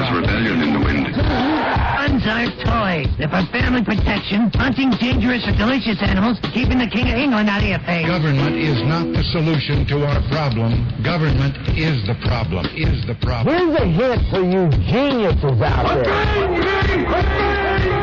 There's rebellion in the wind. Guns are toys. They're for family protection, hunting dangerous or delicious animals, keeping the King of England out of your face. Government is not the solution to our problem. Government is the problem. Here's a hit for you geniuses out there.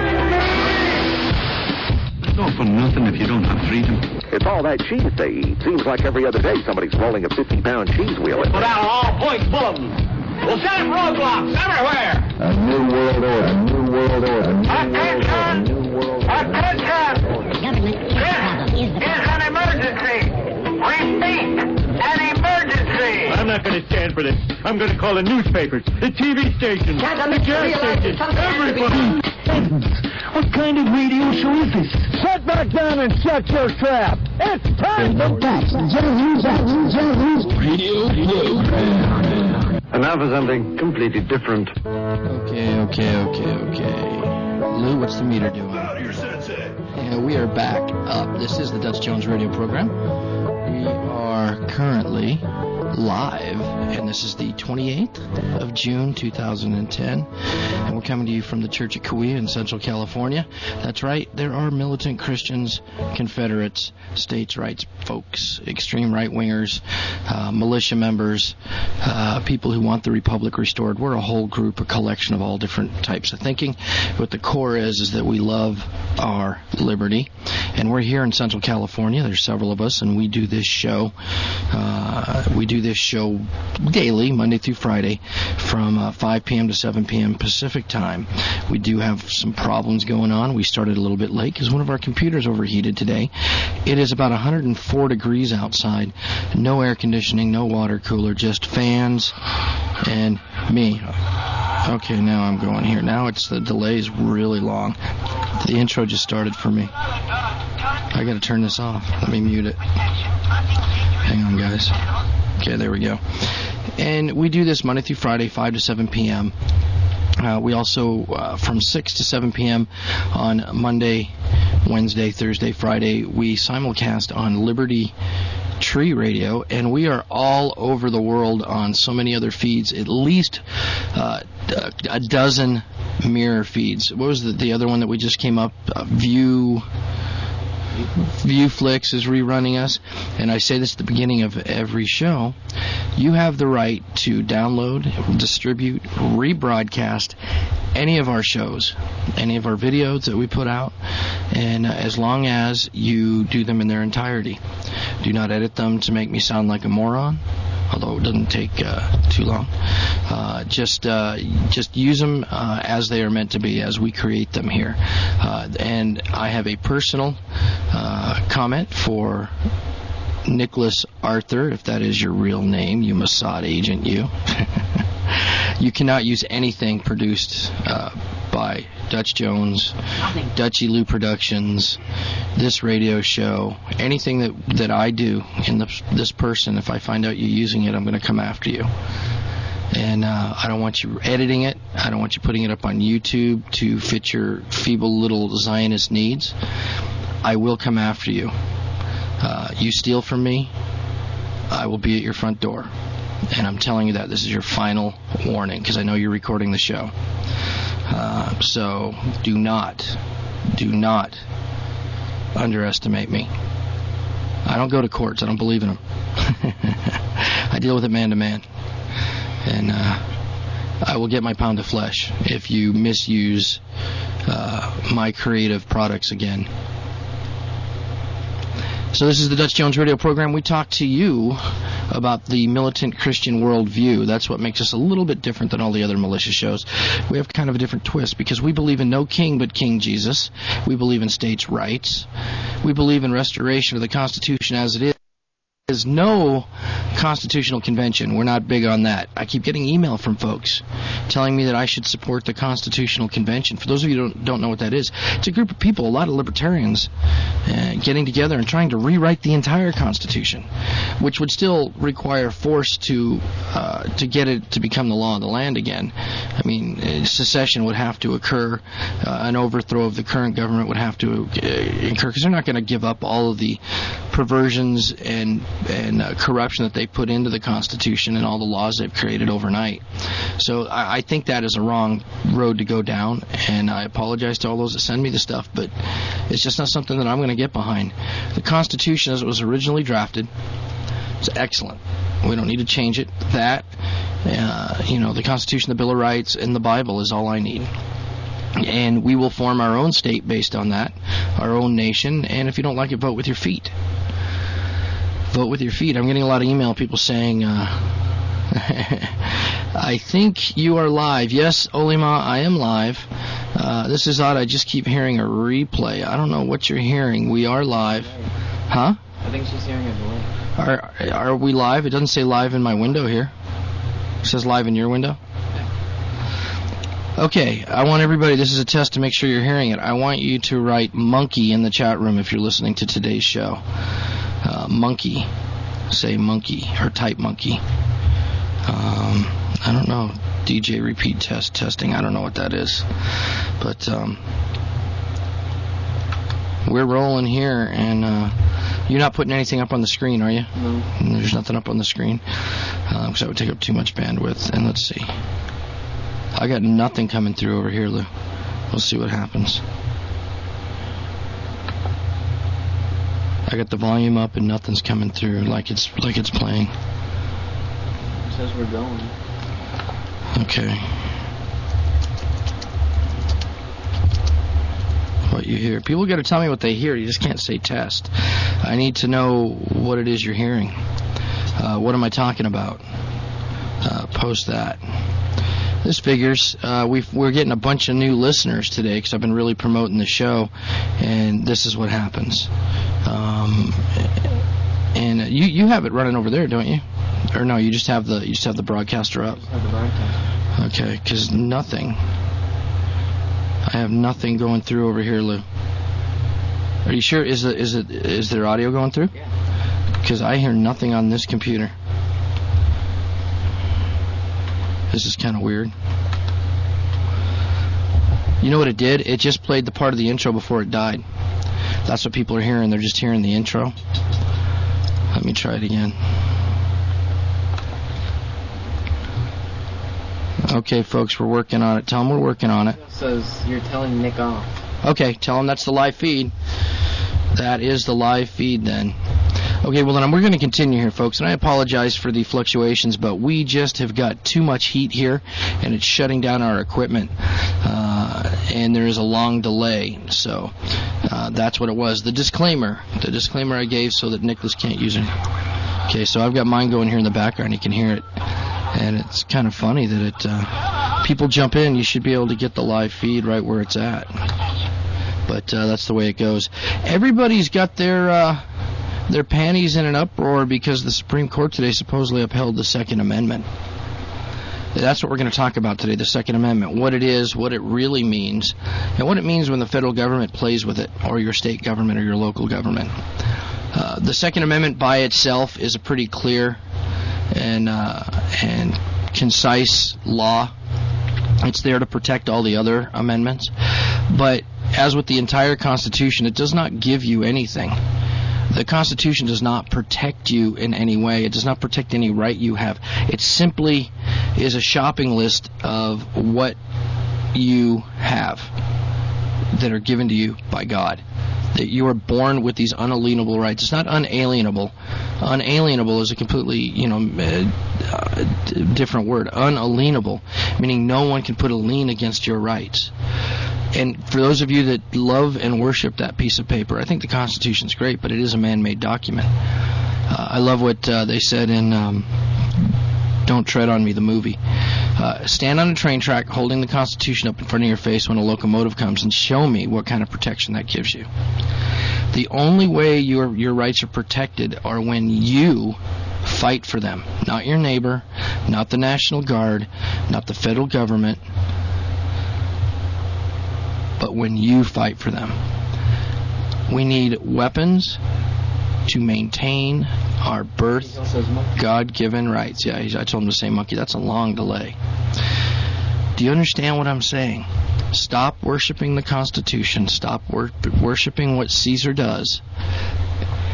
It's all for nothing if you don't have freedom. It's all that cheese they eat. Seems like every other day somebody's rolling a 50-pound cheese wheel in Put out all points bulletin. We'll set up roadblocks everywhere. A new world order. A new world order. Attention! Attention! Government is the problem. Is an emergency. Repeat, an emergency. I'm not going to stand for this. I'm going to call the newspapers, the TV stations, the gas stations, everybody. What kind of radio show is this? Sit back down and shut your trap. It's time for Radio. And now for something completely different. Okay. Lou, what's the meter doing? Yeah, we are back up. This is the Dutch Jones radio program. We are currently live, and this is the 28th of June, 2010, and we're coming to you from the Church of Kauai in Central California. That's right, there are militant Christians, Confederates, states' rights folks, extreme right-wingers, militia members, people who want the Republic restored. We're a whole group, a collection of all different types of thinking. What the core is that we love our liberty, and we're here in Central California. There's several of us, and we do this show. Daily, Monday through Friday, from 5 p.m. to 7 p.m. Pacific time. We do have some problems going on. We started a little bit late because one of our computers overheated today. It is about 104 degrees outside. No air conditioning, no water cooler, just fans and me. Okay, now I'm going here. Now the delay is really long. The intro just started for me. I got to turn this off. Let me mute it. Hang on, guys. Okay, there we go. And we do this Monday through Friday, 5 to 7 p.m. We also, from 6 to 7 p.m. on Monday, Wednesday, Thursday, Friday, we simulcast on Liberty Tree Radio, and we are all over the world on so many other feeds, at least a dozen mirror feeds. What was the other one that we just came up? ViewFlix is rerunning us, and I say this at the beginning of every show. You have the right to download, distribute, rebroadcast any of our shows, any of our videos that we put out, and as long as you do them in their entirety. Do not edit them to make me sound like a moron, although it doesn't take too long. Just use them as they are meant to be, as we create them here. And I have a personal comment for Nicholas Arthur, if that is your real name, you Mossad agent, you. You cannot use anything produced by Dutch Jones, Dutchy Lou Productions, this radio show, anything that I do in this person. If I find out you're using it, I'm going to come after you. And I don't want you editing it. I don't want you putting it up on YouTube to fit your feeble little Zionist needs. I will come after you. You steal from me, I will be at your front door. And I'm telling you that this is your final warning, because I know you're recording the show. So do not underestimate me. I don't go to courts. I don't believe in them. I deal with it man to man. And I will get my pound of flesh if you misuse my creative products again. So this is the Dutch Jones radio program. We talk to you about the militant Christian worldview. That's what makes us a little bit different than all the other militia shows. We have kind of a different twist because we believe in no king but King Jesus. We believe in states' rights. We believe in restoration of the Constitution as it is. There's no constitutional convention. We're not big on that. I keep getting email from folks telling me that I should support the Constitutional Convention. For those of you who don't know what that is, it's a group of people, a lot of libertarians, getting together and trying to rewrite the entire Constitution, which would still require force to get it to become the law of the land again. I mean, secession would have to occur. An overthrow of the current government would have to occur, because they're not going to give up all of the perversions and corruption that they put into the Constitution and all the laws they've created overnight. So I think that is a wrong road to go down, and I apologize to all those that send me the stuff, but it's just not something that I'm going to get behind. The Constitution, as it was originally drafted, is excellent. We don't need to change it. That, the Constitution, the Bill of Rights, and the Bible is all I need. And we will form our own state based on that, our own nation, and if you don't like it, vote with your feet. Vote with your feet. I'm getting a lot of email people saying, I think you are live. Yes, Olima, I am live. This is odd. I just keep hearing a replay. I don't know what you're hearing. We are live. Huh? I think she's hearing a delay. Are we live? It doesn't say live in my window here. It says live in your window? Okay, I want everybody, this is a test to make sure you're hearing it. I want you to write monkey in the chat room if you're listening to today's show. Monkey. Say monkey, or type monkey. I don't know. DJ repeat testing. I don't know what that is. But we're rolling here, and you're not putting anything up on the screen, are you? No. There's nothing up on the screen, because that would take up too much bandwidth. And let's see. I got nothing coming through over here, Lou. We'll see what happens. I got the volume up and nothing's coming through like it's playing. It says we're going. Okay. What you hear? People got to tell me what they hear. You just can't say test. I need to know what it is you're hearing. What am I talking about? Post that. This figures. We're getting a bunch of new listeners today because I've been really promoting the show, and this is what happens. And you have it running over there, don't you? Or no, you just have the broadcaster up. I just have the broadcaster. Okay, because nothing. I have nothing going through over here, Lou. Are you sure? Is there audio going through? Yeah. Because I hear nothing on this computer. This is kind of weird. You know what it did? It just played the part of the intro before it died. That's what people are hearing. They're just hearing the intro. Let me try it again. Okay, folks, we're working on it. Tell them we're working on it. It says you're telling Nick off. Okay, tell them that's the live feed. That is the live feed then. Okay, well then we're going to continue here, folks, and I apologize for the fluctuations, but we just have got too much heat here, and it's shutting down our equipment, and there is a long delay, so that's what it was. The disclaimer I gave so that Nicholas can't use it. Okay, so I've got mine going here in the background. You can hear it, and it's kind of funny that people jump in. You should be able to get the live feed right where it's at, but that's the way it goes. Everybody's got their panties in an uproar because the Supreme Court today supposedly upheld the Second Amendment. That's what we're going to talk about today, the Second Amendment, what it is, what it really means, and what it means when the federal government plays with it, or your state government or your local government. The Second Amendment by itself is a pretty clear and concise law. It's there to protect all the other amendments. But as with the entire Constitution, it does not give you anything. The Constitution does not protect you in any way. It does not protect any right you have. It simply is a shopping list of what you have that are given to you by God. That you are born with these unalienable rights. It's not unalienable. Unalienable is a completely, different word. Unalienable, meaning no one can put a lien against your rights. And for those of you that love and worship that piece of paper, I think the Constitution's great, but it is a man-made document. I love what they said in Don't Tread on Me, the movie. Stand on a train track holding the Constitution up in front of your face when a locomotive comes and show me what kind of protection that gives you. The only way your rights are protected are when you fight for them. Not your neighbor, not the National Guard, not the federal government, but when you fight for them. We need weapons to maintain our birth God-given rights. Yeah, I told him to say monkey. That's a long delay. Do you understand what I'm saying? Stop worshiping the Constitution. Stop worshiping what Caesar does.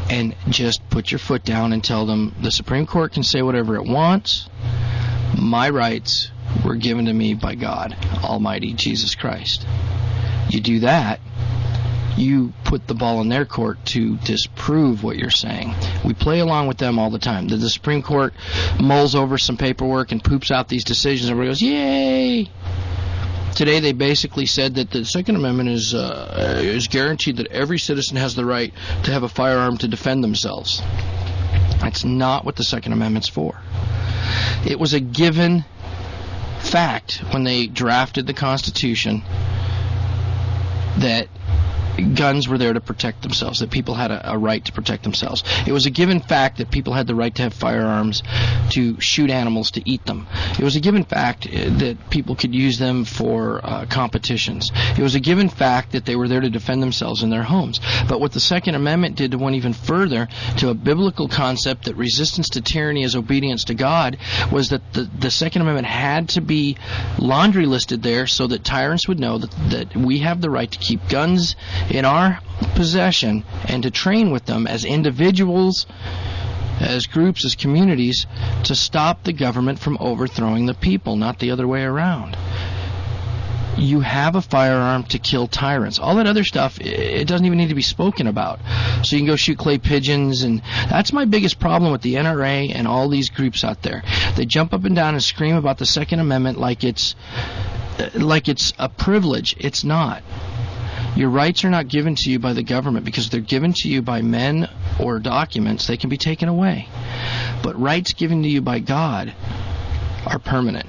and just put your foot down and tell them the Supreme Court can say whatever it wants. My rights were given to me by God, Almighty Jesus Christ. You do that, you put the ball in their court to disprove what you're saying. We play along with them all the time. The Supreme Court mulls over some paperwork and poops out these decisions, and everybody goes, yay! Today they basically said that the Second Amendment is guaranteed that every citizen has the right to have a firearm to defend themselves. That's not what the Second Amendment's for. It was a given fact when they drafted the Constitution that guns were there to protect themselves, that people had a right to protect themselves. It was a given fact that people had the right to have firearms to shoot animals, to eat them. It was a given fact that people could use them for competitions. It was a given fact that they were there to defend themselves in their homes. But what the Second Amendment did went even further to a biblical concept that resistance to tyranny is obedience to God, was that the Second Amendment had to be laundry listed there so that tyrants would know that we have the right to keep guns in our possession and to train with them as individuals, as groups, as communities, to stop the government from overthrowing the people, not the other way around. You have a firearm to kill tyrants. All that other stuff, it doesn't even need to be spoken about. So you can go shoot clay pigeons, and that's my biggest problem with the NRA and all these groups out there. They jump up and down and scream about the Second Amendment like it's a privilege. It's not. Your rights are not given to you by the government because they're given to you by men or documents. They can be taken away. But rights given to you by God are permanent.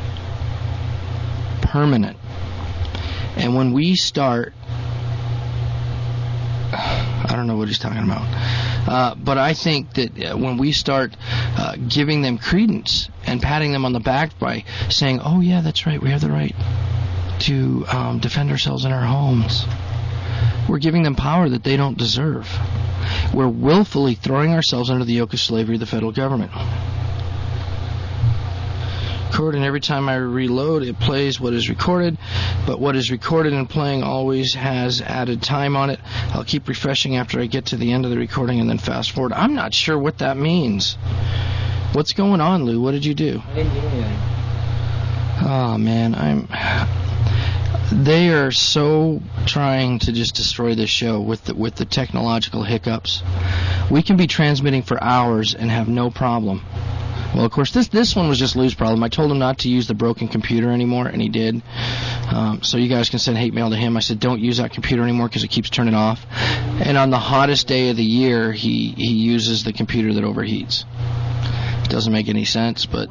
Permanent. And when we start... I don't know what he's talking about. But I think that when we start giving them credence and patting them on the back by saying, oh yeah, that's right, we have the right to defend ourselves in our homes, we're giving them power that they don't deserve. We're willfully throwing ourselves under the yoke of slavery of the federal government. And every time I reload, it plays what is recorded, but what is recorded and playing always has added time on it. I'll keep refreshing after I get to the end of the recording and then fast forward. I'm not sure what that means. What's going on, Lou? What did you do? I didn't do anything. Oh, man, they are so trying to just destroy this show with the technological hiccups. We can be transmitting for hours and have no problem. Well, of course, this one was just Lou's problem. I told him not to use the broken computer anymore, and he did. So you guys can send hate mail to him. I said, don't use that computer anymore because it keeps turning off. And on the hottest day of the year, he uses the computer that overheats. It doesn't make any sense, but...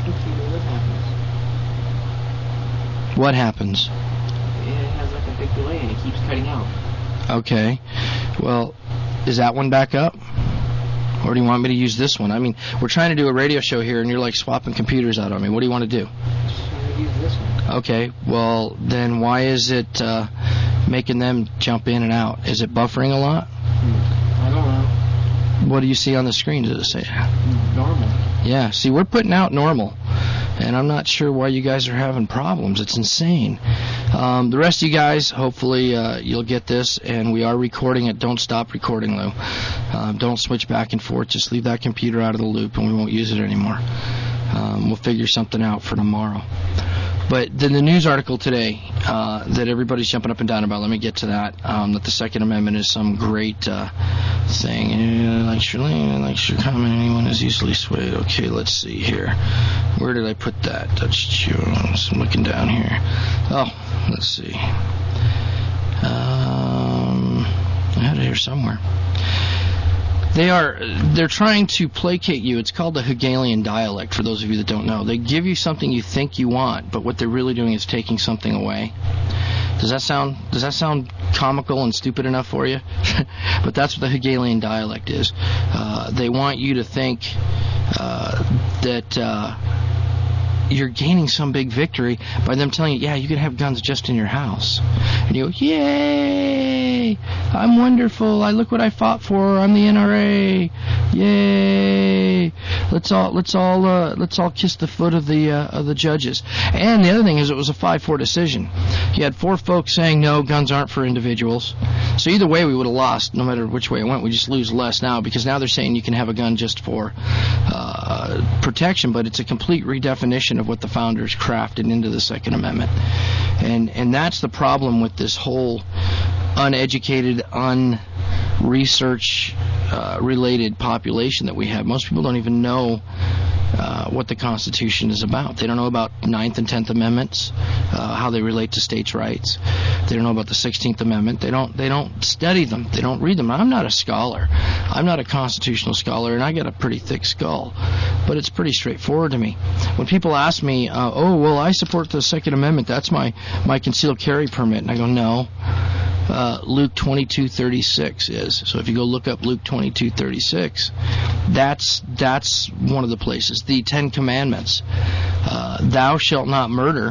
What happens? It has like a big delay and it keeps cutting out. Okay. Well, is that one back up? Or do you want me to use this one? I mean, we're trying to do a radio show here, and you're like swapping computers out on me. What do you want to do? I'm use this one. Okay. Well, then why is it making them jump in and out? Is it buffering a lot? I don't know. What do you see on the screen? Does it say? Normal. Yeah. See, we're putting out normal. And I'm not sure why you guys are having problems. It's insane. The rest of you guys, hopefully you'll get this, and we are recording it. Don't stop recording, Lou. Don't switch back and forth. Just leave that computer out of the loop, and we won't use it anymore. We'll figure something out for tomorrow. But then the news article today that everybody's jumping up and down about, let me get to that, that the Second Amendment is some great thing. Like your comment, anyone is easily swayed. Okay, let's see here. Where did I put that? Dutch Jones. I'm looking down here. Oh, let's see. I had it here somewhere. They're trying to placate you. It's called the Hegelian dialect, for those of you that don't know. They give you something you think you want, but what they're really doing is taking something away. Does that sound comical and stupid enough for you? But that's what the Hegelian dialect is. They want you to think that you're gaining some big victory by them telling you, yeah, you can have guns just in your house. And you go, yay! Yay! I'm wonderful. Look what I fought for. I'm the NRA. Yay! Let's all kiss the foot of the judges. And the other thing is, it was a 5-4 decision. You had 4 folks saying no, guns aren't for individuals. So either way, we would have lost. No matter which way it went, we just lose less now, because now they're saying you can have a gun just for protection, but it's a complete redefinition of what the founders crafted into the Second Amendment. And that's the problem with this whole uneducated, unresearch related population that we have. Most people don't even know what the Constitution is about. They don't know about 9th and 10th Amendments, how they relate to states' rights. They don't know about the 16th Amendment. They don't study them. They don't read them. I'm not a scholar. I'm not a constitutional scholar, and I got a pretty thick skull, but it's pretty straightforward to me. When people ask me, I support the Second Amendment, that's my concealed carry permit, and I go, no. Luke 22:36 is. So if you go look up Luke 22:36, that's one of the places. The 10 Commandments, thou shalt not murder,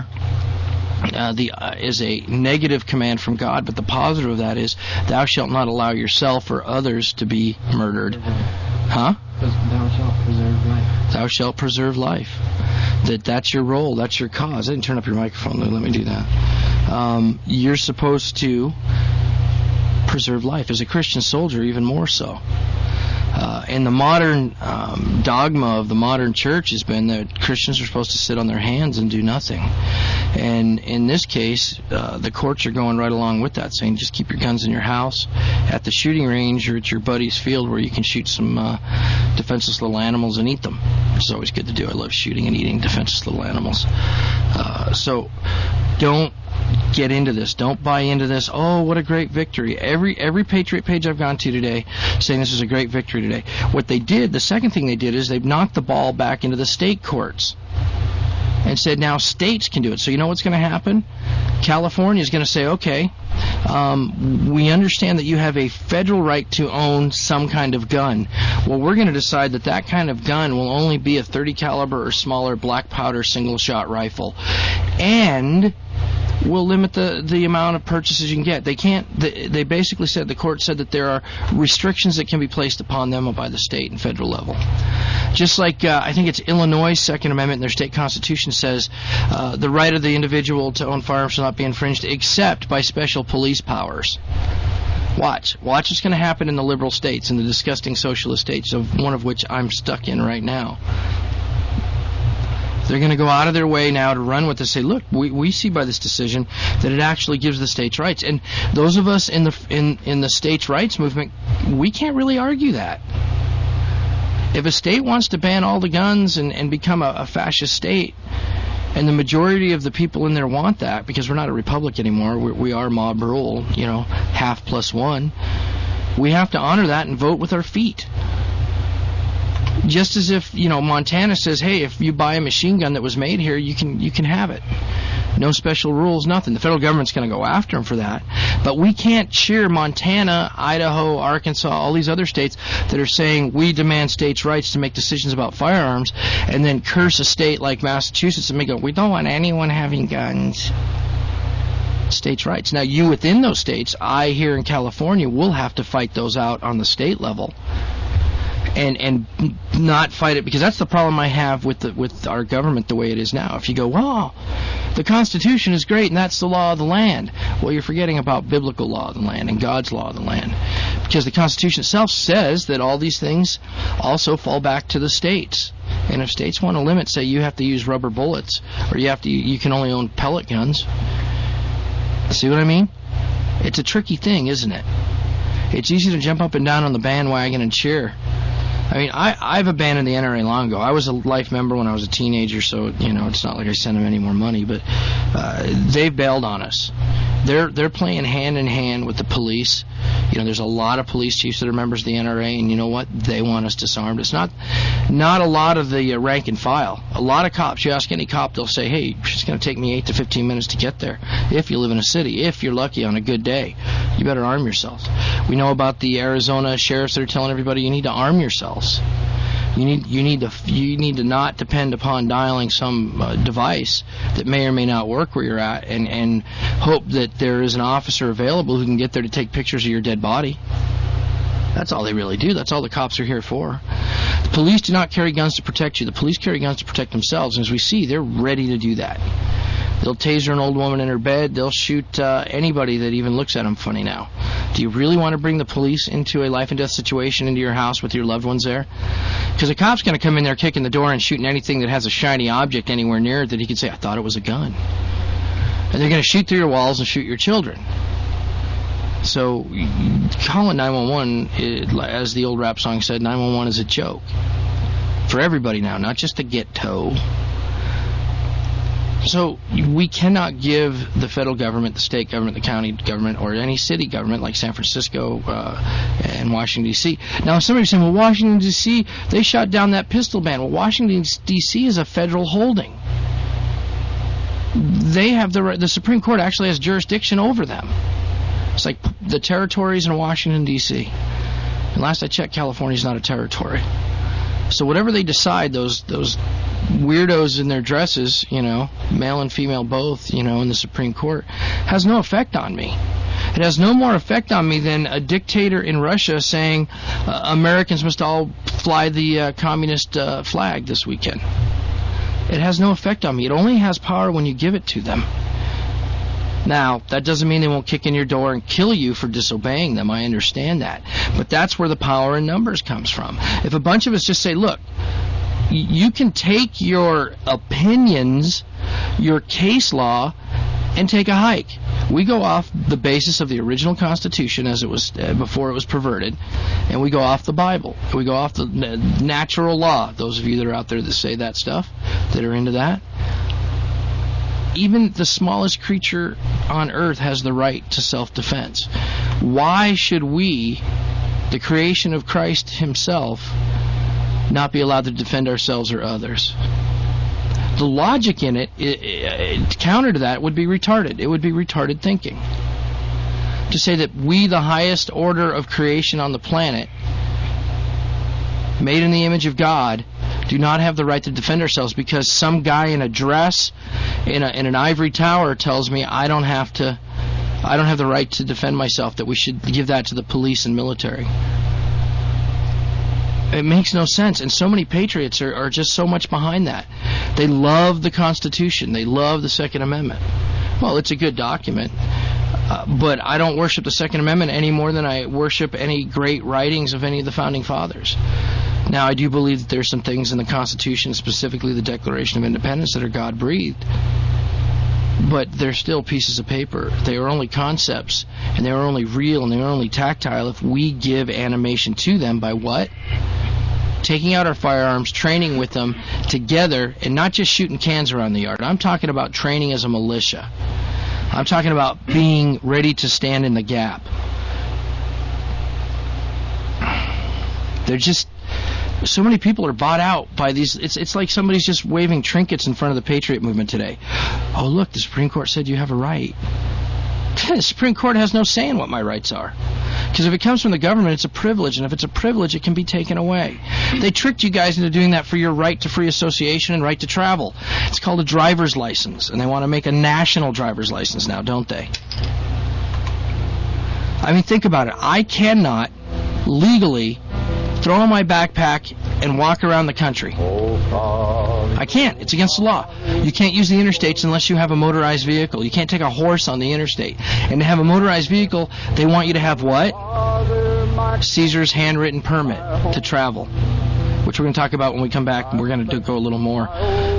is a negative command from God, but the positive of that is, thou shalt not allow yourself or others to be murdered. Huh? Thou shalt preserve life. Thou shalt preserve life. That's your role. That's your cause. I didn't turn up your microphone. Let me do that. You're supposed to preserve life. As a Christian soldier, even more so. And the modern dogma of the modern church has been that Christians are supposed to sit on their hands and do nothing. And in this case, the courts are going right along with that, saying just keep your guns in your house, at the shooting range, or at your buddy's field where you can shoot some defenseless little animals and eat them, which is always good to do. I love shooting and eating defenseless little animals. So don't get into this. Don't buy into this. Oh, what a great victory. Every Patriot page I've gone to today saying this is a great victory today. What they did, the second thing they did, is they've knocked the ball back into the state courts and said now states can do it. So you know what's going to happen? California is going to say, okay, we understand that you have a federal right to own some kind of gun. Well, we're going to decide that kind of gun will only be a .30 caliber or smaller black powder single-shot rifle. And we'll limit the amount of purchases you can get. They can't. They basically said, the court said that there are restrictions that can be placed upon them by the state and federal level. Just like I think it's Illinois' Second Amendment in their state constitution says the right of the individual to own firearms shall not be infringed except by special police powers. Watch what's going to happen in the liberal states, in the disgusting socialist states, of one of which I'm stuck in right now. They're going to go out of their way now to run with this, say, look, we see by this decision that it actually gives the states rights. And those of us in the states' rights movement, we can't really argue that. If a state wants to ban all the guns and become a fascist state, and the majority of the people in there want that, because we're not a republic anymore, we are mob rule, half plus one, we have to honor that and vote with our feet. Just as if, Montana says, hey, if you buy a machine gun that was made here, you can have it. No special rules, nothing. The federal government's going to go after them for that. But we can't cheer Montana, Idaho, Arkansas, all these other states that are saying we demand states' rights to make decisions about firearms, and then curse a state like Massachusetts and go, we don't want anyone having guns. States' rights. Now, you within those states, I here in California, will have to fight those out on the state level. And not fight it, because that's the problem I have with our government the way it is now. If you go, well, the Constitution is great and that's the law of the land, well, you're forgetting about biblical law of the land and God's law of the land, because the Constitution itself says that all these things also fall back to the states. And if states want to limit, say you have to use rubber bullets, or you can only own pellet guns. See what I mean? It's a tricky thing, isn't it? It's easy to jump up and down on the bandwagon and cheer. I mean, I've abandoned the NRA long ago. I was a life member when I was a teenager, so, it's not like I sent them any more money, but they've bailed on us. They're playing hand in hand with the police. There's a lot of police chiefs that are members of the NRA, and you know what? They want us disarmed. It's not a lot of the rank and file. A lot of cops, you ask any cop, they'll say, hey, it's going to take me 8 to 15 minutes to get there. If you live in a city, if you're lucky on a good day, you better arm yourselves. We know about the Arizona sheriffs that are telling everybody you need to arm yourselves. You need to not depend upon dialing some device that may or may not work where you're at, and hope that there is an officer available who can get there to take pictures of your dead body. That's all they really do. That's all the cops are here for. The police do not carry guns to protect you. The police carry guns to protect themselves. And as we see, they're ready to do that. They'll taser an old woman in her bed. They'll shoot anybody that even looks at them funny now. Do you really want to bring the police into a life and death situation into your house with your loved ones there? Because a cop's going to come in there kicking the door and shooting anything that has a shiny object anywhere near it that he could say, I thought it was a gun. And they're going to shoot through your walls and shoot your children. So calling 911, as the old rap song said, 911 is a joke for everybody now, not just the ghetto. So we cannot give the federal government, the state government, the county government, or any city government like San Francisco and Washington, D.C. Now, somebody's saying, well, Washington, D.C., they shot down that pistol ban. Well, Washington, D.C. is a federal holding. They have the Supreme Court actually has jurisdiction over them. It's like the territories in Washington, D.C. And last I checked, California's not a territory. So whatever they decide, those weirdos in their dresses, male and female both, in the Supreme Court, has no effect on me. It has no more effect on me than a dictator in Russia saying Americans must all fly the communist flag this weekend. It has no effect on me. It only has power when you give it to them. Now, that doesn't mean they won't kick in your door and kill you for disobeying them. I understand that. But that's where the power in numbers comes from. If a bunch of us just say, look, you can take your opinions, your case law, and take a hike. We go off the basis of the original Constitution as it was before it was perverted, and we go off the Bible. We go off the natural law. Those of you that are out there that say that stuff, that are into that. Even the smallest creature on earth has the right to self-defense. Why should we, the creation of Christ himself, not be allowed to defend ourselves or others? The logic in it, counter to that, would be retarded. It would be retarded thinking. To say that we, the highest order of creation on the planet, made in the image of God, do not have the right to defend ourselves because some guy in a dress in an ivory tower tells me I don't have the right to defend myself, that we should give that to the police and military. It makes no sense, and so many patriots are just so much behind that. They love the Constitution. They love the Second Amendment. Well, it's a good document, but I don't worship the Second Amendment any more than I worship any great writings of any of the Founding Fathers. Now, I do believe that there's some things in the Constitution, specifically the Declaration of Independence, that are God-breathed. But they're still pieces of paper. They are only concepts, and they are only real, and they are only tactile if we give animation to them by what? Taking out our firearms, training with them together, and not just shooting cans around the yard. I'm talking about training as a militia. I'm talking about being ready to stand in the gap. They're just... So many people are bought out by these. It's like somebody's just waving trinkets in front of the Patriot movement today. Oh, look, the Supreme Court said you have a right. The Supreme Court has no say in what my rights are. Because if it comes from the government, it's a privilege, and if it's a privilege, it can be taken away. They tricked you guys into doing that for your right to free association and right to travel. It's called a driver's license, and they want to make a national driver's license now, don't they? I mean, think about it. I cannot legally throw on my backpack and walk around the country. I can't. It's against the law. You can't use the interstates unless you have a motorized vehicle. You can't take a horse on the interstate. And to have a motorized vehicle, they want you to have what? Caesar's handwritten permit to travel, which we're going to talk about when we come back, and we're going to go a little more.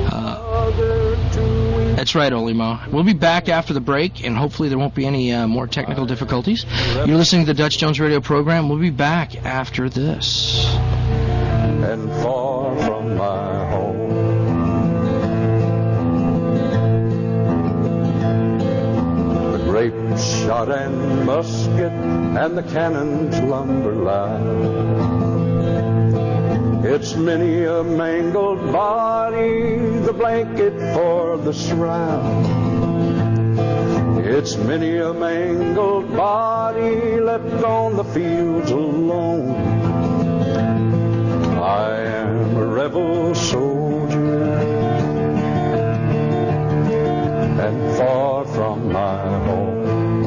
That's right, Olimo. We'll be back after the break, and hopefully there won't be any more technical difficulties. You're listening to the Dutch Jones Radio program. We'll be back after this. And far from my home, the grape shot and musket and the cannon's lumber line. It's many a mangled body, the blanket for the shroud. It's many a mangled body left on the fields alone. I am a rebel soldier and far from my home.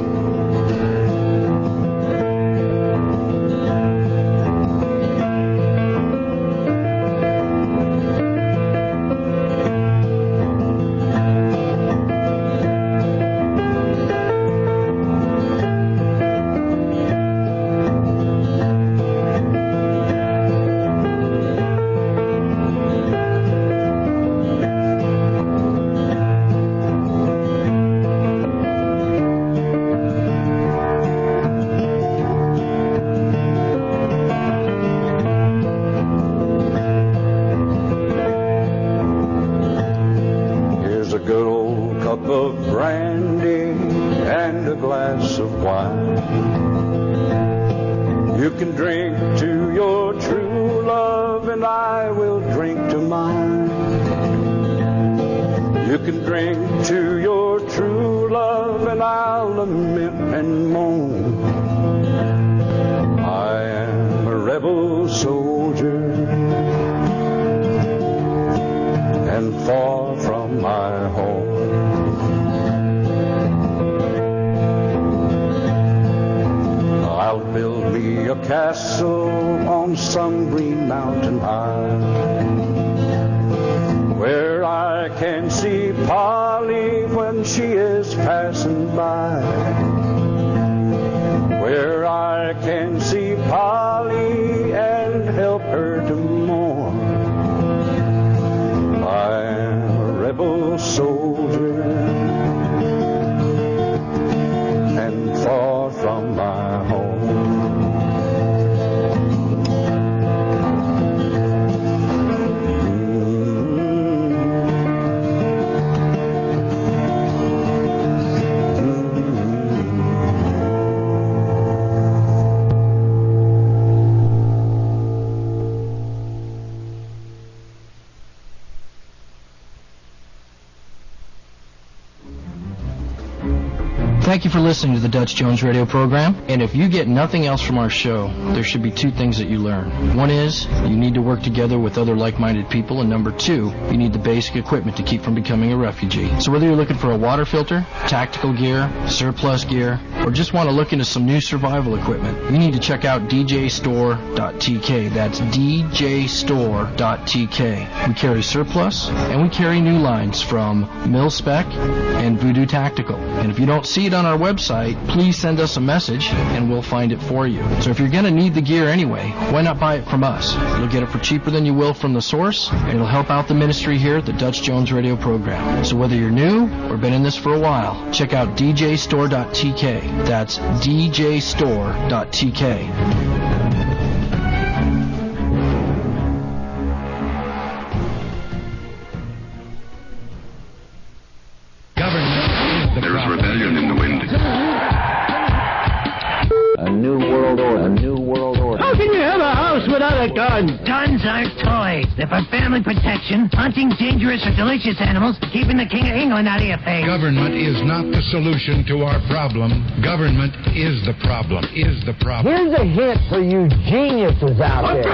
Thank you for listening to the Dutch Jones radio program. And if you get nothing else from our show, there should be two things that you learn. One is you need to work together with other like-minded people. And number two, you need the basic equipment to keep from becoming a refugee. So whether you're looking for a water filter, tactical gear, surplus gear, or just want to look into some new survival equipment, you need to check out djstore.tk. That's djstore.tk. We carry surplus, and we carry new lines from Mil-Spec and Voodoo Tactical. And if you don't see it on our website, please send us a message and we'll find it for you. So if you're going to need the gear anyway, why not buy it from us? You'll get it for cheaper than you will from the source, and it'll help out the ministry here at the Dutch Jones radio program. So whether you're new or been in this for a while, check out djstore.tk. That's djstore.tk. There is rebellion in the wind. A new world order. A new world order. How can you have a house without a gun? Guns aren't toys. They're for family protection, hunting dangerous or delicious animals, keeping the King of England out of your face. Government is not the solution to our problem. Government is the problem. Is the problem. Here's a hint for you geniuses out there.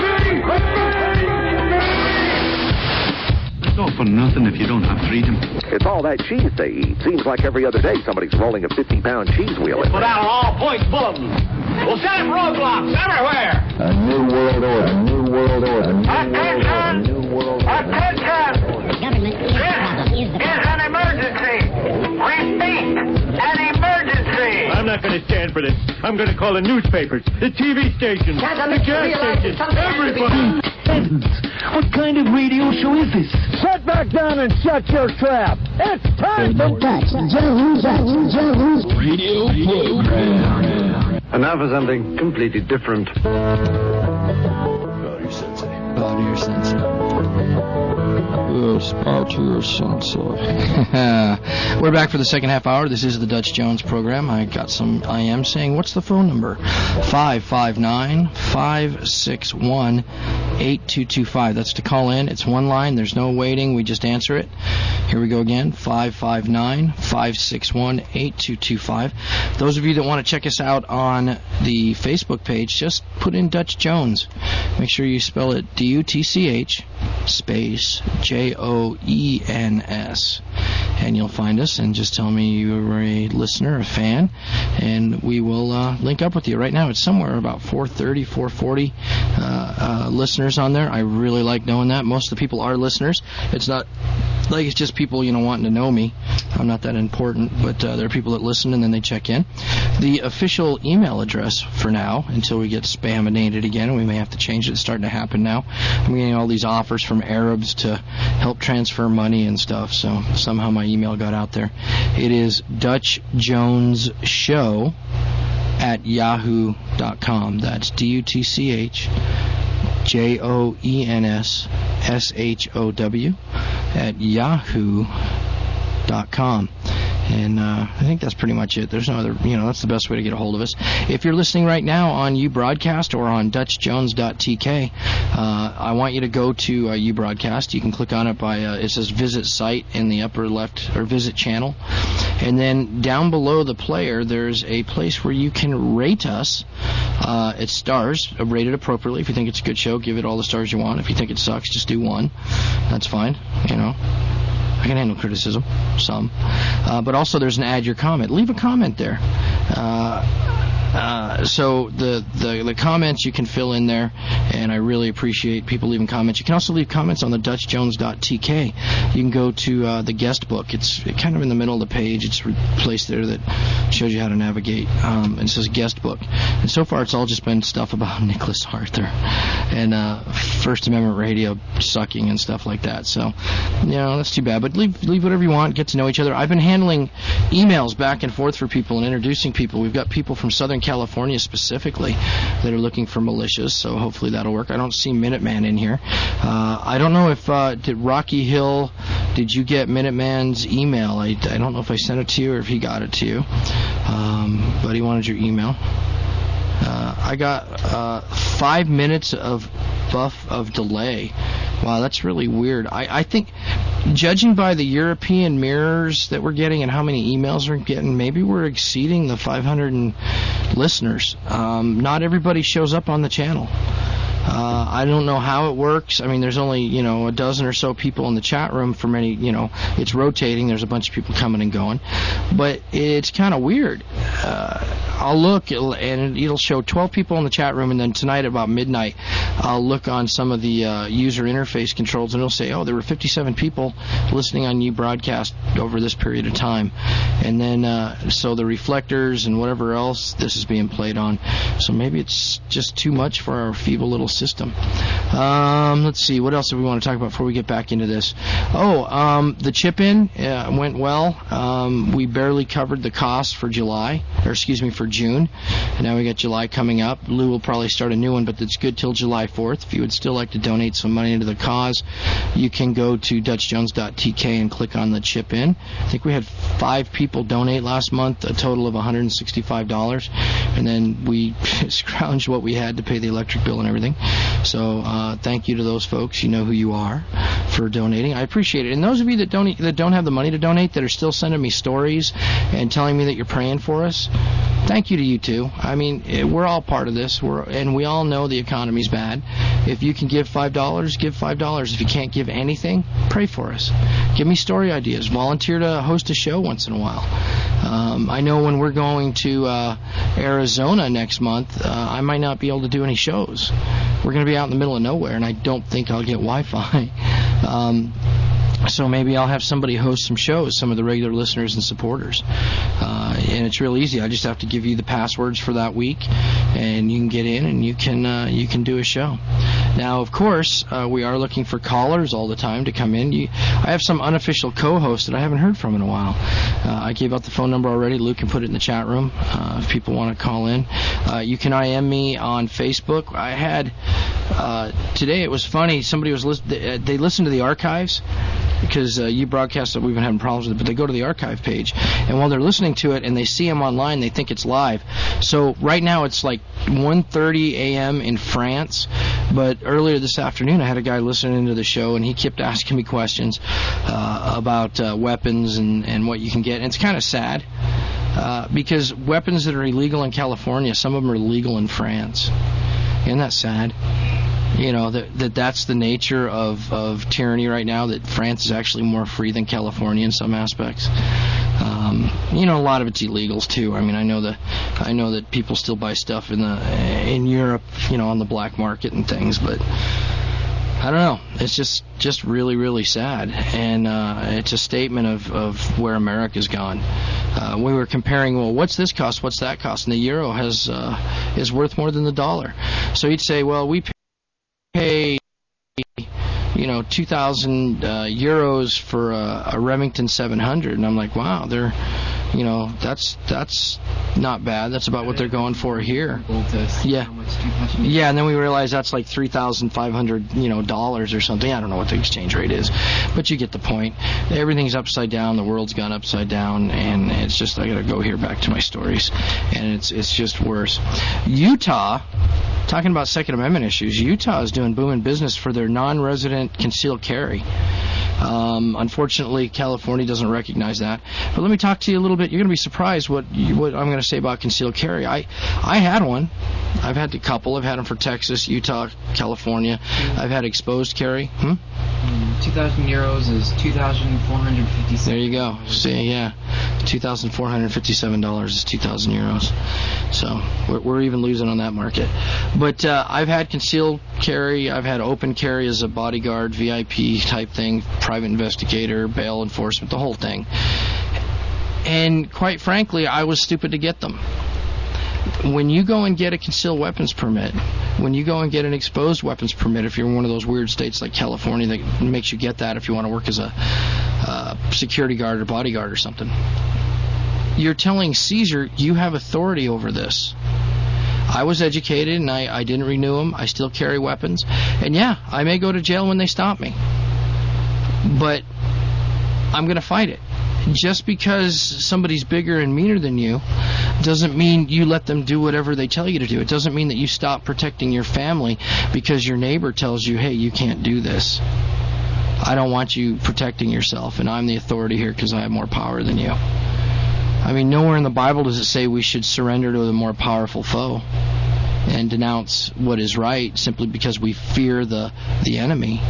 It's all for nothing if you don't have freedom. It's all that cheese they eat. Seems like every other day somebody's rolling a 50-pound cheese wheel in Put there. out all points bulletins. We'll set up roadblocks everywhere. A new world order. A new world order. A new world order. A new world order. Government is the problem. Is the problem. an emergency. Repeat, an emergency. I'm not going to stand for this. I'm going to call the newspapers, the TV stations, the gas stations, everybody. What kind of radio show is this? Sit back down and shut your trap. It's time for Dutch Jones Radio program. And now for something completely different. Bow to your sensei. Yes, bow to your sensei. We're back for the second half hour. This is the Dutch Jones program. I got some IM saying, what's the phone number? 559-561-8225. That's to call in. It's one line. There's no waiting. We just answer it. Here we go again. 559-561-8225. Those of you that want to check us out on the Facebook page, just put in Dutch Jones. Make sure you spell it D-U-T-C-H space J-O-E-N-S, and you'll find us, and just tell me you're a listener, a fan, and we will link up with you. Right now it's somewhere about 430, 440 listeners on there. I really like knowing that. Most of the people are listeners. It's not like it's just people, wanting to know me. I'm not that important, but there are people that listen and then they check in. The official email address for now, until we get spam-inated again, we may have to change it. It's starting to happen now. I'm getting all these offers from Arabs to help transfer money and stuff, so somehow my email got out there. It is DutchJonesShow@yahoo.com. That's DutchJonesShow @yahoo.com. And I think that's pretty much it. There's no other, that's the best way to get a hold of us. If you're listening right now on uBroadcast or on DutchJones.tk, I want you to go to uBroadcast. You can click on it by, it says Visit Site in the upper left, or Visit Channel. And then down below the player, there's a place where you can rate us. It's stars, rated appropriately. If you think it's a good show, give it all the stars you want. If you think it sucks, just do 1. That's fine, I can handle criticism, some. But also there's an add your comment. Leave a comment there. So the comments you can fill in there, and I really appreciate people leaving comments. You can also leave comments on the DutchJones.tk. You can go to the guest book. It's kind of in the middle of the page. It's a place there that shows you how to navigate. And it says guest book. And so far it's all just been stuff about Nicholas Arthur and First Amendment radio sucking and stuff like that. So, that's too bad. But leave whatever you want. Get to know each other. I've been handling emails back and forth for people and introducing people. We've got people from Southern California specifically that are looking for militias, so hopefully that'll work. I don't see Minuteman in here. I don't know if did Rocky Hill, did you get Minuteman's email? I don't know if I sent it to you or if he got it to you, but he wanted your email. I got 5 minutes of delay. Wow, that's really weird. I think, judging by the European mirrors that we're getting and how many emails we're getting, maybe we're exceeding the 500 listeners. Not everybody shows up on the channel. I don't know how it works. I mean, there's only, a dozen or so people in the chat room for many, it's rotating. There's a bunch of people coming and going. But it's kind of weird. I'll look, and it'll show 12 people in the chat room, and then tonight about midnight, I'll look on some of the user interface controls, and it'll say, there were 57 people listening on uBroadcast over this period of time. And then, so the reflectors and whatever else this is being played on. So maybe it's just too much for our feeble little system. Let's see, what else do we want to talk about before we get back into this? The chip-in went well. We barely covered the cost for June, and now we got July coming up. Lou will probably start a new one, but it's good till July 4th. If you would still like to donate some money into the cause, you can go to DutchJones.tk and click on the chip-in. I think we had 5 people donate last month, a total of $165, and then we scrounged what we had to pay the electric bill and everything. So thank you to those folks. You know who you are for donating. I appreciate it. And those of you that don't have the money to donate, that are still sending me stories and telling me that you're praying for us, thank you to you too. I mean, we're all part of this, and we all know the economy's bad. If you can give $5, give $5. If you can't give anything, pray for us. Give me story ideas. Volunteer to host a show once in a while. I know when we're going to Arizona next month, I might not be able to do any shows. We're going to be out in the middle of nowhere, and I don't think I'll get Wi-Fi. So maybe I'll have somebody host some shows, some of the regular listeners and supporters. And it's real easy. I just have to give you the passwords for that week, and you can get in and you can do a show. Now, of course, we are looking for callers all the time to come in. I have some unofficial co-host that I haven't heard from in a while. I gave out the phone number already. Luke can put it in the chat room if people want to call in. You can IM me on Facebook. I had today. It was funny. Somebody was they listened to the archives because you broadcast that we've been having problems with it, but they go to the archive page, and while they're listening to it and they see them online, they think it's live. So right now it's like 1:30 a.m. in France, but earlier this afternoon I had a guy listening to the show, and he kept asking me questions about weapons and what you can get. And it's kind of sad because weapons that are illegal in California, some of them are legal in France. Isn't that sad? You know, that's the nature of tyranny right now, that France is actually more free than California in some aspects. You know, a lot of it's illegals too. I mean, I know that people still buy stuff in Europe, you know, on the black market and things, but I don't know. It's just really, really sad, and it's a statement of where America's gone. We were comparing, well, what's this cost? What's that cost? And the euro is worth more than the dollar. So he'd say, well, we pay 2,000 euros for a Remington 700, and I'm like, wow, that's not bad. That's about what they're going for here. Yeah, and then we realized that's like $3,500 dollars or something. I don't know what the exchange rate is, but you get the point. Everything's upside down. The world's gone upside down, and it's just, I gotta go here back to my stories, and it's just worse. Utah. Talking about Second Amendment issues, Utah is doing booming business for their non-resident concealed carry. Unfortunately, California doesn't recognize that. But let me talk to you a little bit. You're going to be surprised what I'm going to say about concealed carry. I had one. I've had a couple. I've had them for Texas, Utah, California. I've had exposed carry. 2,000 euros is $2,457. There you go. See, yeah. $2,457 is 2,000 euros. So we're even losing on that market. But I've had concealed carry. I've had open carry as a bodyguard, VIP type thing, private investigator, bail enforcement, the whole thing. And quite frankly, I was stupid to get them. When you go and get a concealed weapons permit, when you go and get an exposed weapons permit, if you're in one of those weird states like California that makes you get that if you want to work as a security guard or bodyguard or something, you're telling Caesar you have authority over this. I was educated and I didn't renew them. I still carry weapons. And yeah, I may go to jail when they stop me. But I'm going to fight it. Just because somebody's bigger and meaner than you doesn't mean you let them do whatever they tell you to do. It doesn't mean that you stop protecting your family because your neighbor tells you, hey, you can't do this. I don't want you protecting yourself, and I'm the authority here because I have more power than you. I mean, nowhere in the Bible does it say we should surrender to the more powerful foe and denounce what is right simply because we fear the enemy.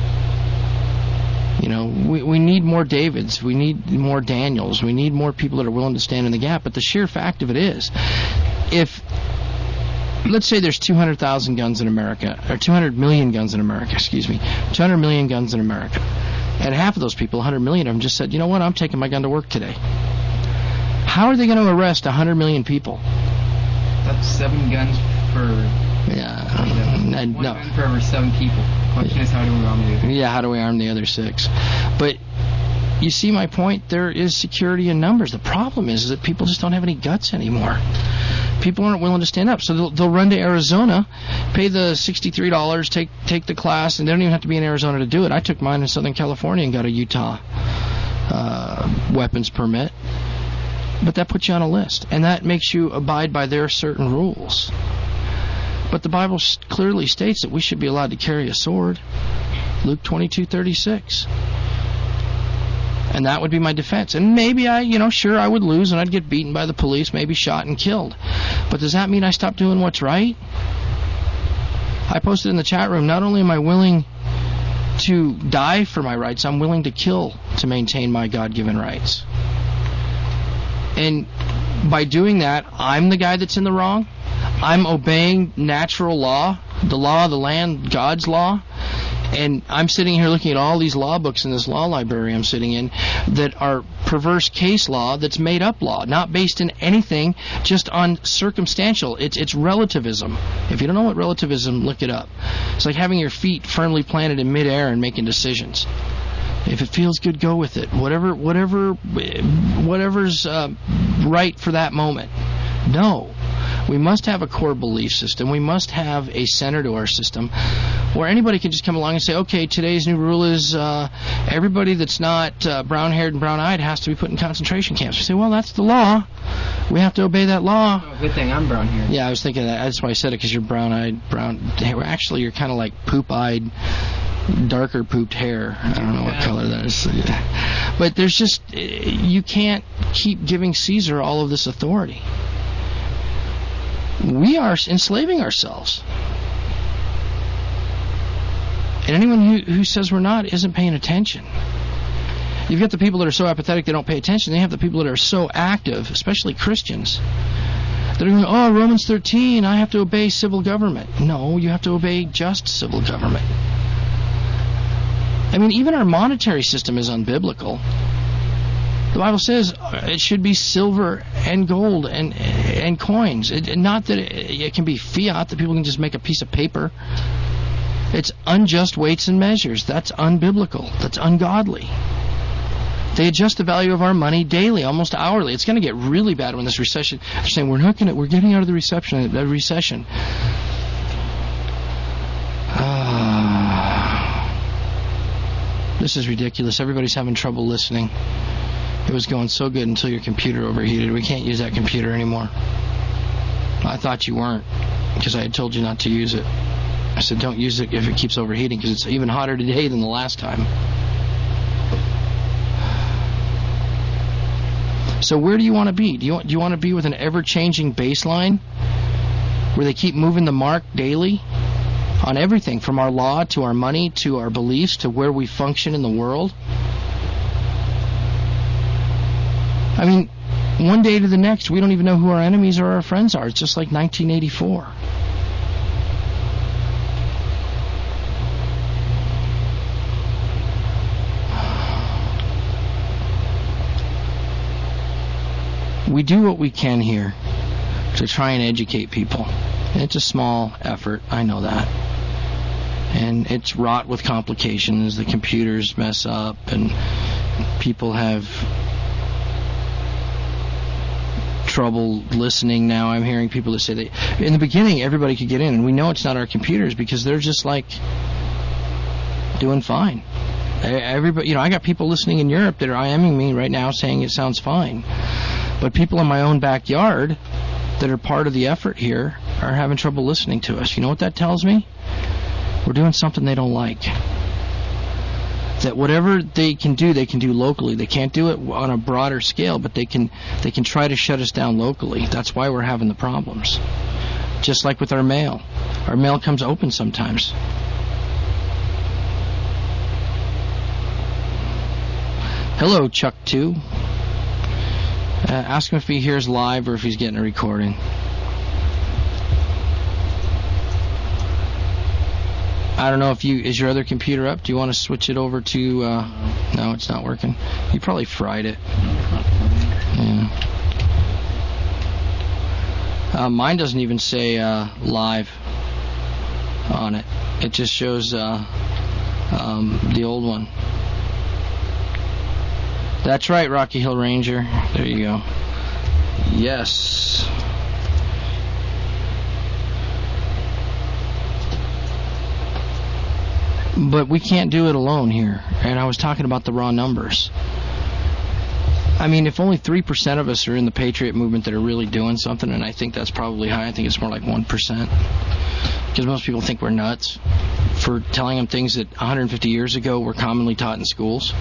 You know, we need more Davids. We need more Daniels. We need more people that are willing to stand in the gap. But the sheer fact of it is, if, let's say there's 200,000 guns in America, or 200 million guns in America, 200 million guns in America, and half of those people, 100 million of them, just said, you know what, I'm taking my gun to work today. How are they going to arrest 100 million people? That's 7 guns for... Yeah, one gun for every 7 people. Question is, how do we arm the other? Yeah, how do we arm the other 6? But you see my point? There is security in numbers. The problem is that people just don't have any guts anymore. People aren't willing to stand up. So they'll run to Arizona, pay the $63, take the class, and they don't even have to be in Arizona to do it. I took mine in Southern California and got a Utah weapons permit. But that puts you on a list, and that makes you abide by their certain rules. But the Bible clearly states that we should be allowed to carry a sword. Luke 22:36. And that would be my defense. And maybe I would lose and I'd get beaten by the police, maybe shot and killed. But does that mean I stop doing what's right? I posted in the chat room, not only am I willing to die for my rights, I'm willing to kill to maintain my God-given rights. And by doing that, I'm the guy that's in the wrong. I'm obeying natural law, the law of the land, God's law, And I'm sitting here looking at all these law books in this law library I'm sitting in that are perverse case law that's made up law, not based in anything, just on circumstantial. It's relativism. If you don't know what relativism, look it up. It's like having your feet firmly planted in midair and making decisions. If it feels good, go with it. Whatever's right for that moment. No. We must have a core belief system. We must have a center to our system where anybody can just come along and say, okay, today's new rule is everybody that's not brown-haired and brown-eyed has to be put in concentration camps. We say, well, that's the law. We have to obey that law. Oh, good thing I'm brown-haired. Yeah, I was thinking that. That's why I said it, because you're brown-eyed, Actually, you're kind of like poop-eyed, darker pooped hair. I don't know what color that is. But there's just, you can't keep giving Caesar all of this authority. We are enslaving ourselves. And anyone who says we're not isn't paying attention. You've got the people that are so apathetic they don't pay attention. They have the people that are so active, especially Christians. They're going, oh, Romans 13, I have to obey civil government. No, you have to obey just civil government. I mean, even our monetary system is unbiblical. The Bible says it should be silver and gold and coins. Not that it can be fiat, that people can just make a piece of paper. It's unjust weights and measures. That's unbiblical. That's ungodly. They adjust the value of our money daily, almost hourly. It's going to get really bad when this recession. They're saying we're getting out of the recession. This is ridiculous. Everybody's having trouble listening. It was going so good until your computer overheated. We can't use that computer anymore. I thought you weren't, because I had told you not to use it. I said don't use it if it keeps overheating, because it's even hotter today than the last time. So where do you want to be? Do you want to be with an ever-changing baseline where they keep moving the mark daily on everything, from our law to our money to our beliefs to where we function in the world? I mean, one day to the next, we don't even know who our enemies or our friends are. It's just like 1984. We do what we can here to try and educate people. It's a small effort, I know that. And it's wrought with complications. The computers mess up, and people have trouble listening now. I'm hearing people that say that in the beginning everybody could get in, and we know it's not our computers because they're just like doing fine. Everybody, I got people listening in Europe that are IMing me right now saying it sounds fine. But people in my own backyard that are part of the effort here are having trouble listening to us. You know what that tells me? We're doing something they don't like. That whatever they can do locally. They can't do it on a broader scale, but they can try to shut us down locally. That's why we're having the problems. Just like with our mail. Our mail comes open sometimes. Hello, Chuck 2. Ask him if he hears live or if he's getting a recording. I don't know if is your other computer up? Do you want to switch it over to... No, it's not working. You probably fried it. Yeah. Mine doesn't even say live on it. It just shows the old one. That's right, Rocky Hill Ranger. There you go. Yes. But we can't do it alone here. And I was talking about the raw numbers. I mean, if only 3% of us are in the Patriot movement that are really doing something, and I think that's probably high. I think it's more like 1%. Because most people think we're nuts for telling them things that 150 years ago were commonly taught in schools.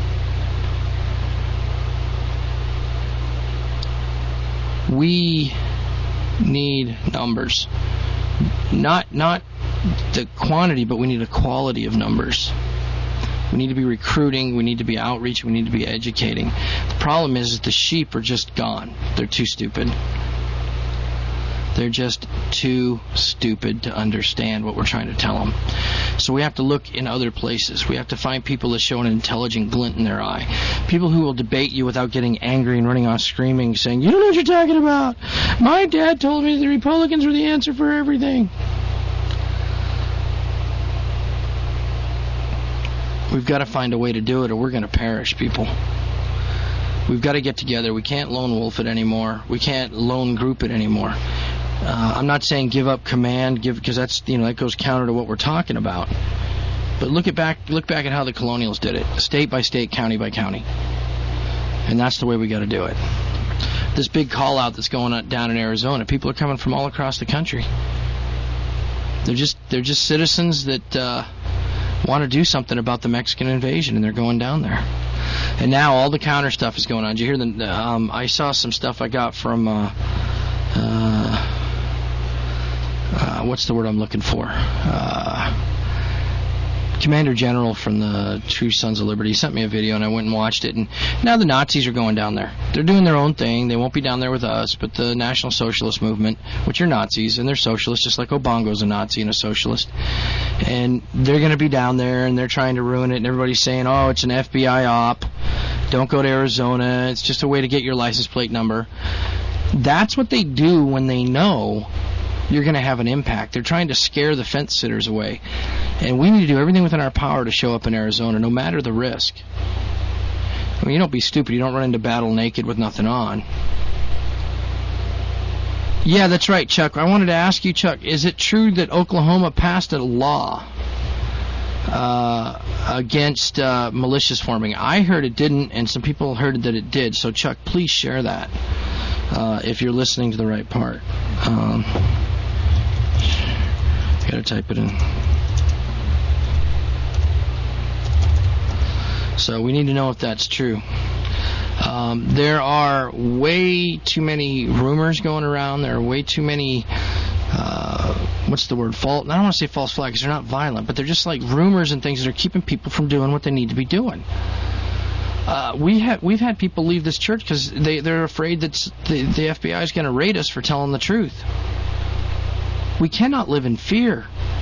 We need numbers. Not the quantity, but we need a quality of numbers. We need to be recruiting, we need to be outreach, we need to be educating. The problem is that the sheep are just gone. They're too stupid. They're just too stupid to understand what we're trying to tell them. So we have to look in other places. We have to find people that show an intelligent glint in their eye. People who will debate you without getting angry and running off screaming, saying, "You don't know what you're talking about. My dad told me the Republicans were the answer for everything." We've got to find a way to do it or we're going to perish, people. We've got to get together. We can't lone wolf it anymore. We can't lone group it anymore. I'm not saying give up command, because that's, that goes counter to what we're talking about. But look back at how the colonials did it, state by state, county by county, and that's the way we got to do it. This big call out that's going on down in Arizona, people are coming from all across the country. They're just citizens that want to do something about the Mexican invasion, and they're going down there. And now all the counter stuff is going on. Did you hear I saw some stuff I got from what's the word I'm looking for? Commander General from the True Sons of Liberty sent me a video, and I went and watched it. And now the Nazis are going down there. They're doing their own thing. They won't be down there with us, but the National Socialist Movement, which are Nazis, and they're socialists, just like Obongo's a Nazi and a socialist. And they're going to be down there, and they're trying to ruin it, and everybody's saying, oh, it's an FBI op. Don't go to Arizona. It's just a way to get your license plate number. That's what they do when they know you're going to have an impact. They're trying to scare the fence sitters away. And we need to do everything within our power to show up in Arizona, no matter the risk. I mean, you don't be stupid. You don't run into battle naked with nothing on. Yeah, that's right, Chuck. I wanted to ask you, Chuck, is it true that Oklahoma passed a law against militias forming? I heard it didn't, and some people heard that it did. So, Chuck, please share that if you're listening to the right part. Gotta type it in. So we need to know if that's true. There are way too many rumors going around. There are way too many, what's the word? I don't want to say false flag because they're not violent, but they're just like rumors and things that are keeping people from doing what they need to be doing. We've had people leave this church because they're afraid that the FBI is going to raid us for telling the truth. We cannot live in fear.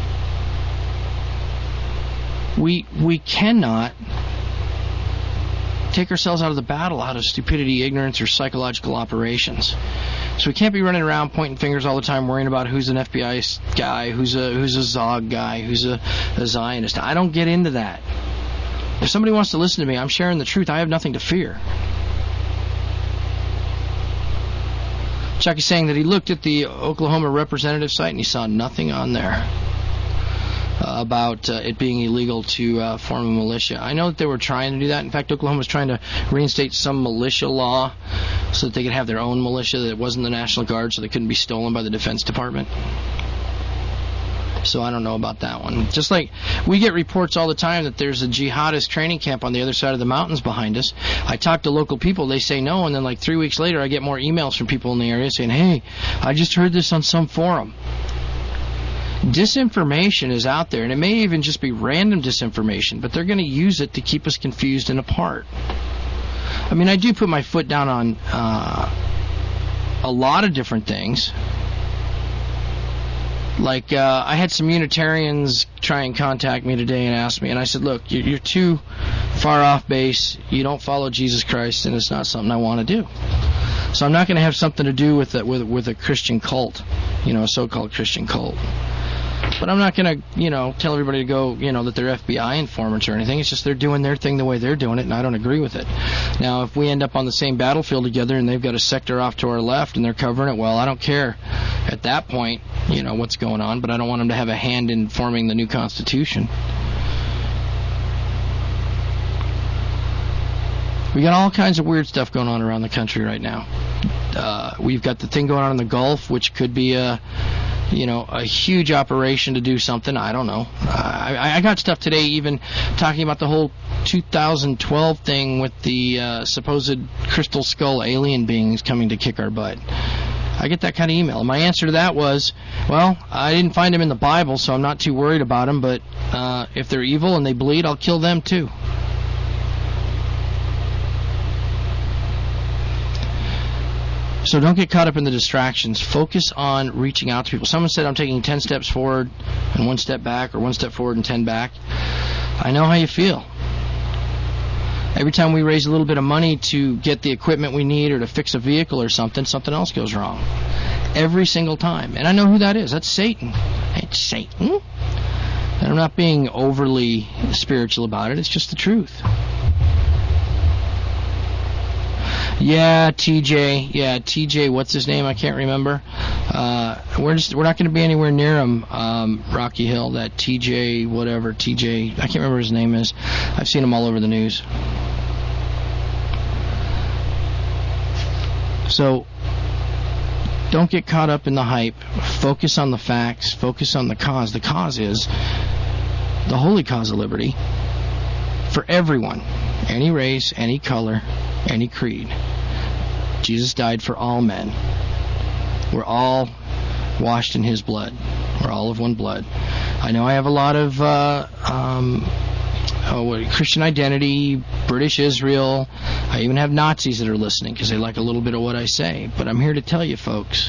We cannot take ourselves out of the battle out of stupidity, ignorance, or psychological operations. So we can't be running around pointing fingers all the time, worrying about who's an FBI guy, who's a Zog guy, who's a Zionist. I don't get into that. If somebody wants to listen to me, I'm sharing the truth. I have nothing to fear. Chuck is saying that he looked at the Oklahoma representative site and he saw nothing on there about it being illegal to form a militia. I know that they were trying to do that. In fact, Oklahoma was trying to reinstate some militia law so that they could have their own militia that wasn't the National Guard, so they couldn't be stolen by the Defense Department. So I don't know about that one. Just like we get reports all the time that there's a jihadist training camp on the other side of the mountains behind us. I talk to local people, they say no, and then like 3 weeks later I get more emails from people in the area saying, hey, I just heard this on some forum. Disinformation is out there, and it may even just be random disinformation, but they're going to use it to keep us confused and apart. I mean, I do put my foot down on a lot of different things. Like, I had some Unitarians try and contact me today and ask me, and I said, look, you're too far off base, you don't follow Jesus Christ, and it's not something I want to do. So I'm not going to have something to do with a Christian cult, a so-called Christian cult. But I'm not going to, tell everybody to go, that they're FBI informants or anything. It's just they're doing their thing the way they're doing it, and I don't agree with it. Now, if we end up on the same battlefield together and they've got a sector off to our left and they're covering it, well, I don't care at that point, what's going on, but I don't want them to have a hand in forming the new Constitution. We got all kinds of weird stuff going on around the country right now. We've got the thing going on in the Gulf, which could be a huge operation to do something. I don't know. I got stuff today even talking about the whole 2012 thing with the supposed crystal skull alien beings coming to kick our butt. I get that kind of email. And my answer to that was, well, I didn't find them in the Bible, so I'm not too worried about them, but if they're evil and they bleed, I'll kill them too. So don't get caught up in the distractions. Focus on reaching out to people. Someone said I'm taking 10 steps forward and 1 step back, or 1 step forward and 10 back. I know how you feel. Every time we raise a little bit of money to get the equipment we need or to fix a vehicle or something else goes wrong. Every single time. And I know who that is. That's Satan. It's Satan. And I'm not being overly spiritual about it. It's just the truth. Yeah, TJ, what's his name? I can't remember. We're not going to be anywhere near him, Rocky Hill, that TJ, whatever, TJ, I can't remember what his name is. I've seen him all over the news. So, don't get caught up in the hype. Focus on the facts. Focus on the cause. The cause is the holy cause of liberty for everyone, any race, any color, any creed. Jesus died for all men. We're all washed in his blood. We're all of one blood. I know I have a lot of Christian identity, British Israel. I even have Nazis that are listening because they like a little bit of what I say. But I'm here to tell you, folks,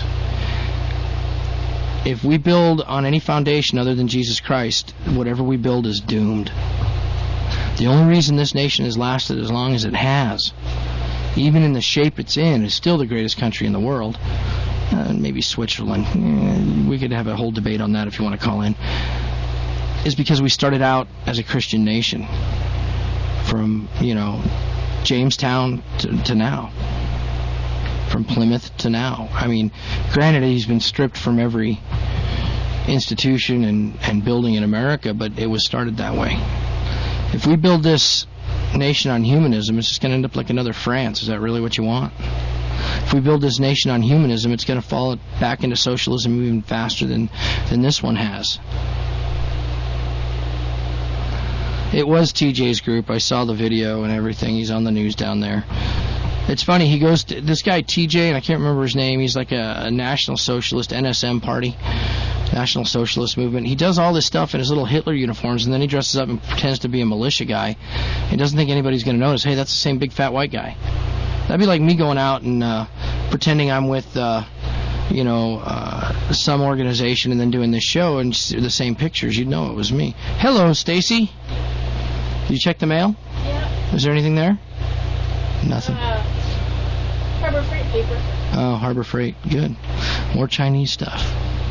if we build on any foundation other than Jesus Christ, whatever we build is doomed. The only reason this nation has lasted as long as it has, even in the shape it's in, is still the greatest country in the world. Maybe Switzerland. We could have a whole debate on that if you want to call in. Is because we started out as a Christian nation. From, Jamestown to now. From Plymouth to now. I mean, granted, he's been stripped from every institution and building in America, but it was started that way. If we build this nation on humanism, it's just going to end up like another France. Is that really what you want? If we build this nation on humanism, it's going to fall back into socialism even faster than this one has. It was TJ's group. I saw the video and everything. He's on the news down there. It's funny. He goes to this guy TJ, and I can't remember his name. He's like a National Socialist, NSM party. National Socialist Movement. He does all this stuff in his little Hitler uniforms, and then he dresses up and pretends to be a militia guy. He doesn't think anybody's going to notice, hey, that's the same big fat white guy. That'd be like me going out and pretending I'm with, some organization and then doing this show and the same pictures. You'd know it was me. Hello, Stacy. Did you check the mail? Yeah. Was there anything there? Nothing. Harbor Freight paper. Oh, Harbor Freight. Good. More Chinese stuff.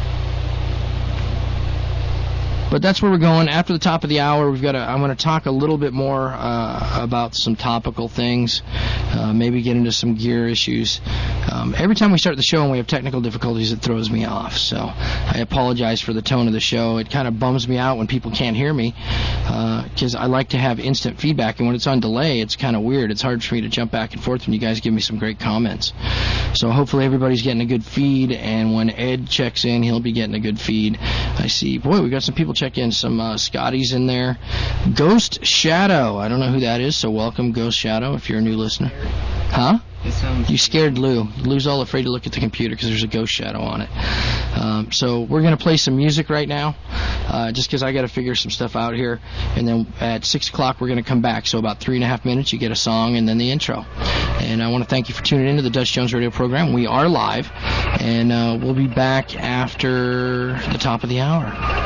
But that's where we're going. After the top of the hour, I'm going to talk a little bit more about some topical things, maybe get into some gear issues. Every time we start the show and we have technical difficulties, it throws me off. So I apologize for the tone of the show. It kind of bums me out when people can't hear me because I like to have instant feedback. And when it's on delay, it's kind of weird. It's hard for me to jump back and forth when you guys give me some great comments. So hopefully everybody's getting a good feed. And when Ed checks in, he'll be getting a good feed. I see, boy, we got some people check in, some Scotty's in there. Ghost Shadow, I don't know who that is, so welcome, Ghost Shadow, if you're a new listener. Huh? You scared Lou. Lou's all afraid to look at the computer because there's a ghost shadow on it. So we're going to play some music right now, just because I got to figure some stuff out here. And then at 6 o'clock we're going to come back. So about 3.5 minutes, you get a song and then the intro. And I want to thank you for tuning in to the Dutch Jones Radio program. We are live, and we'll be back after the top of the hour.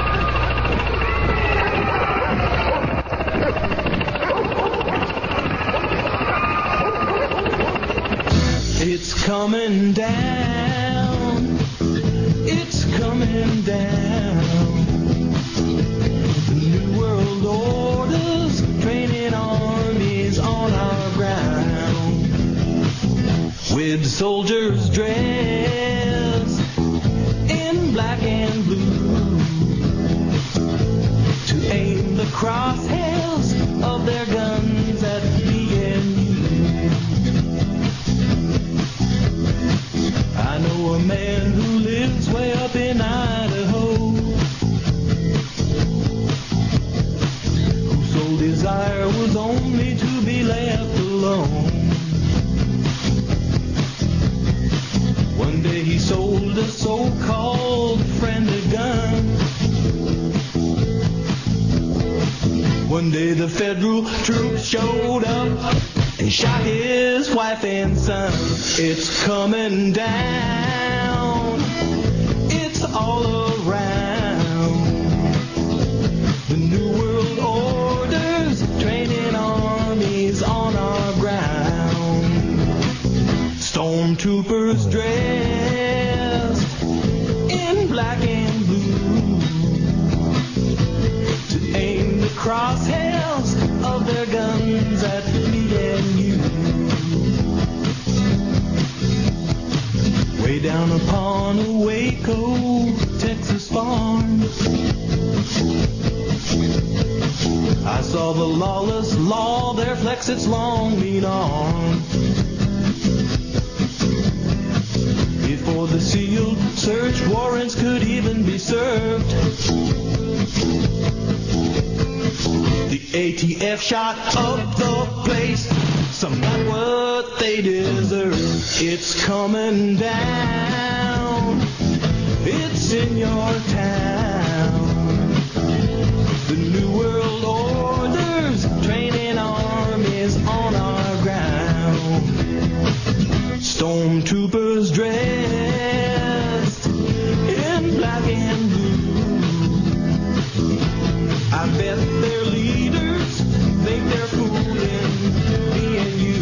It's coming down, it's coming down. The New World Order's training armies on our ground. With soldiers dressed in black and blue to aim the crosshairs of their guns at me and you. I know a man who lives way up in Idaho, whose sole desire was only to be left alone. One day he sold a so-called friend a gun. One day the federal troops showed up. shot his wife and son. It's coming down. It's all around. The New World Order's training armies on our ground. Stormtroopers dressed in black and blue to aim the crosshairs of their guns at me and you. Way down upon a Waco, Texas farm, I saw the lawless law there flex its long mean arm. Before the sealed search warrants could even be served, the ATF shot up the place. Some got what they deserve. It's coming down. It's in your town. The New World Order's training armies on our ground. Stormtroopers dressed in black and blue. I bet their leaders think they're fooling me and you.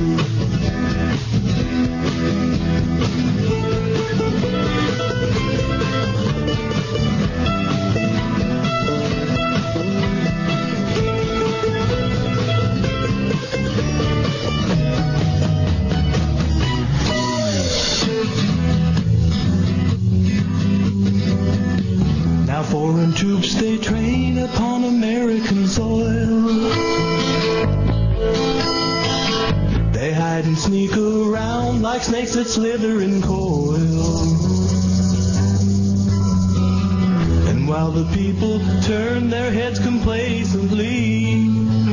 Now foreign troops, they train upon American soil. They hide and sneak around like snakes that slither in coil. And while the people turn their heads complacently,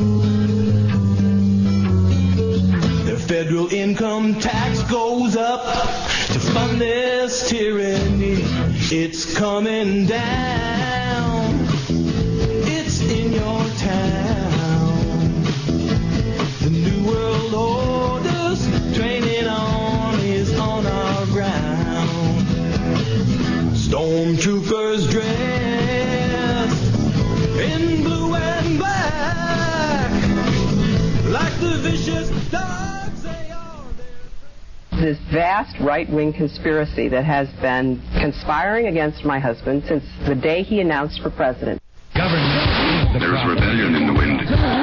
their federal income tax goes up to fund this tyranny. It's coming down. It's in your town. The New World Order's training armies on our ground. Stormtroopers dressed in blue and black, like the vicious dogs they are. This vast right-wing conspiracy that has been conspiring against my husband since the day he announced for president. There's rebellion in the wind.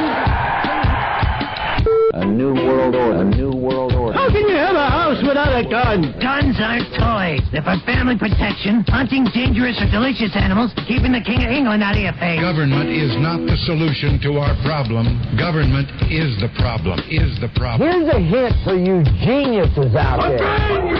A new world order. A new world order. How can you have a house without a gun? Guns aren't toys. They're for family protection, hunting dangerous or delicious animals, keeping the King of England out of your face. Government is not the solution to our problem. Government is the problem. Is the problem. Here's a hint for you geniuses out there.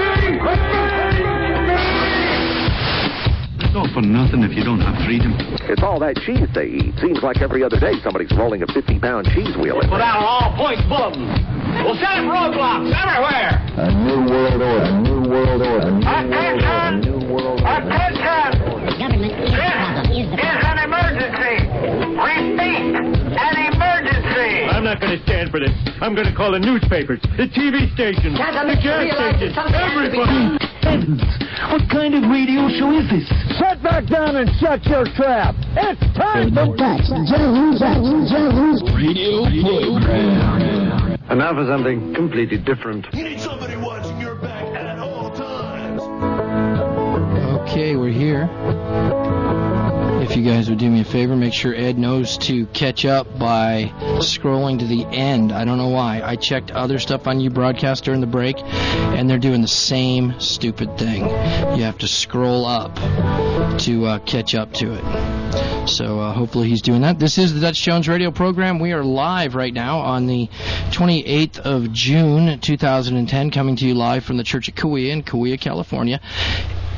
It's all for nothing if you don't have freedom. It's all that cheese they eat. Seems like every other day somebody's rolling a 50-pound cheese wheel in Put there. out an all-points bulletin. We'll set up roadblocks everywhere. A new world order. A new world order. A new world order. A new world order. Attention! Government is the problem. Is the problem. An emergency. Repeat, an emergency. I'm not going to stand for this. I'm going to call the newspapers, the TV stations, the gas stations, everybody. Heavens, what kind of radio show is this? Sit back down and shut your trap. It's time to touch Jones radio program. And now for something completely different. You need somebody watching your back at all times. Okay, we're here. If you guys would do me a favor, make sure Ed knows to catch up by scrolling to the end. I don't know why. I checked other stuff on you broadcast during the break, and they're doing the same stupid thing. You have to scroll up to catch up to it. So hopefully he's doing that. This is the Dutch Jones radio program. We are live right now on the 28th of June, 2010, coming to you live from the Church of Kauai in Kauai, California.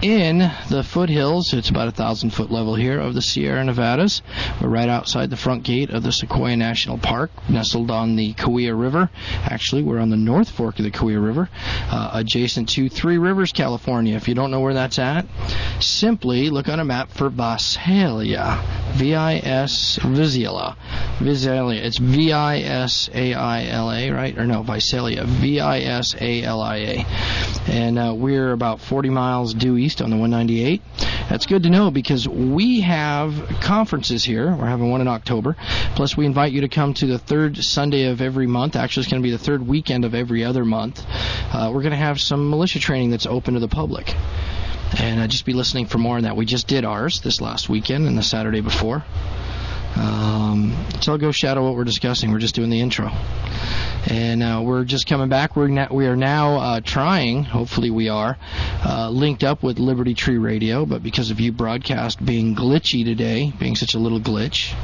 in the foothills. It's about 1,000-foot level here of the Sierra Nevadas. We're right outside the front gate of the Sequoia National Park, nestled on the Kaweah River. Actually, we're on the North Fork of the Kaweah River, adjacent to Three Rivers, California. If you don't know where that's at, simply look on a map for Visalia. Visalia. It's Visalia, right? Or no, Visalia. Visalia. And we're about 40 miles due east on the 198. That's good to know because we have conferences here. We're having one in October. Plus, we invite you to come to the third Sunday of every month. Actually, it's going to be the third weekend of every other month. We're going to have some militia training that's open to the public. And just be listening for more on that. We just did ours this last weekend and the Saturday before. So I'll go shadow what we're discussing. We're just doing the intro. And we're just coming back. We are now trying, hopefully we are, linked up with Liberty Tree Radio, but because of you broadcast being glitchy today, being such a little glitch.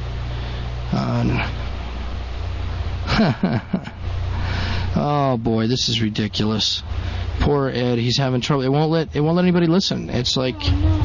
Oh boy, this is ridiculous. Poor Ed, he's having trouble. It won't let anybody listen. It's like,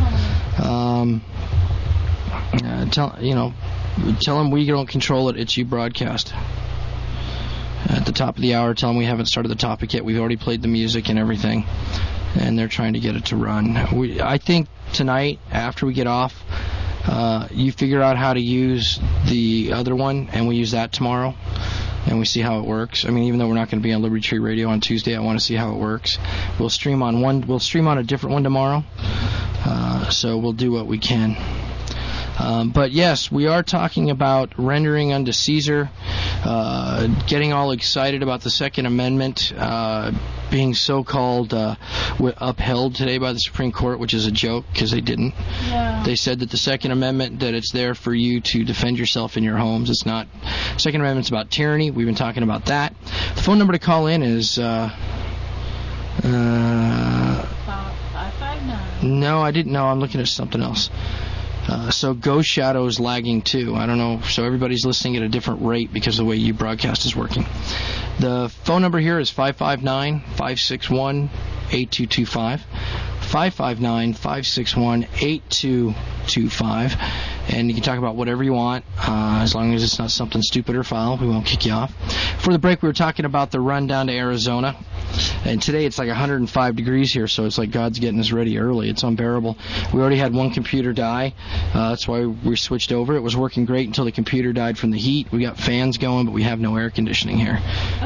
tell him we don't control it. It's you broadcast. At the top of the hour, tell them we haven't started the topic yet. We've already played the music and everything, and they're trying to get it to run. I think tonight, after we get off, you figure out how to use the other one, and we use that tomorrow, and we see how it works. I mean, even though we're not going to be on Liberty Tree Radio on Tuesday, I want to see how it works. We'll stream on a different one tomorrow, so we'll do what we can. But yes, we are talking about rendering unto Caesar, getting all excited about the Second Amendment being so-called upheld today by the Supreme Court, which is a joke because they didn't. Yeah. They said that the Second Amendment, that it's there for you to defend yourself in your homes. It's not. Second Amendment's about tyranny. We've been talking about that. The phone number to call in is... 559. No, I didn't know. I'm looking at something else. So Ghost Shadow is lagging too. I don't know. So everybody's listening at a different rate because of the way you broadcast is working. The phone number here is 559-561-8225. 559-561-8225. And you can talk about whatever you want, as long as it's not something stupid or foul. We won't kick you off. For the break, we were talking about the run down to Arizona. And today it's like 105 degrees here, so it's like God's getting us ready early. It's unbearable. We already had one computer die. That's why we switched over. It was working great until the computer died from the heat. We got fans going, but we have no air conditioning here.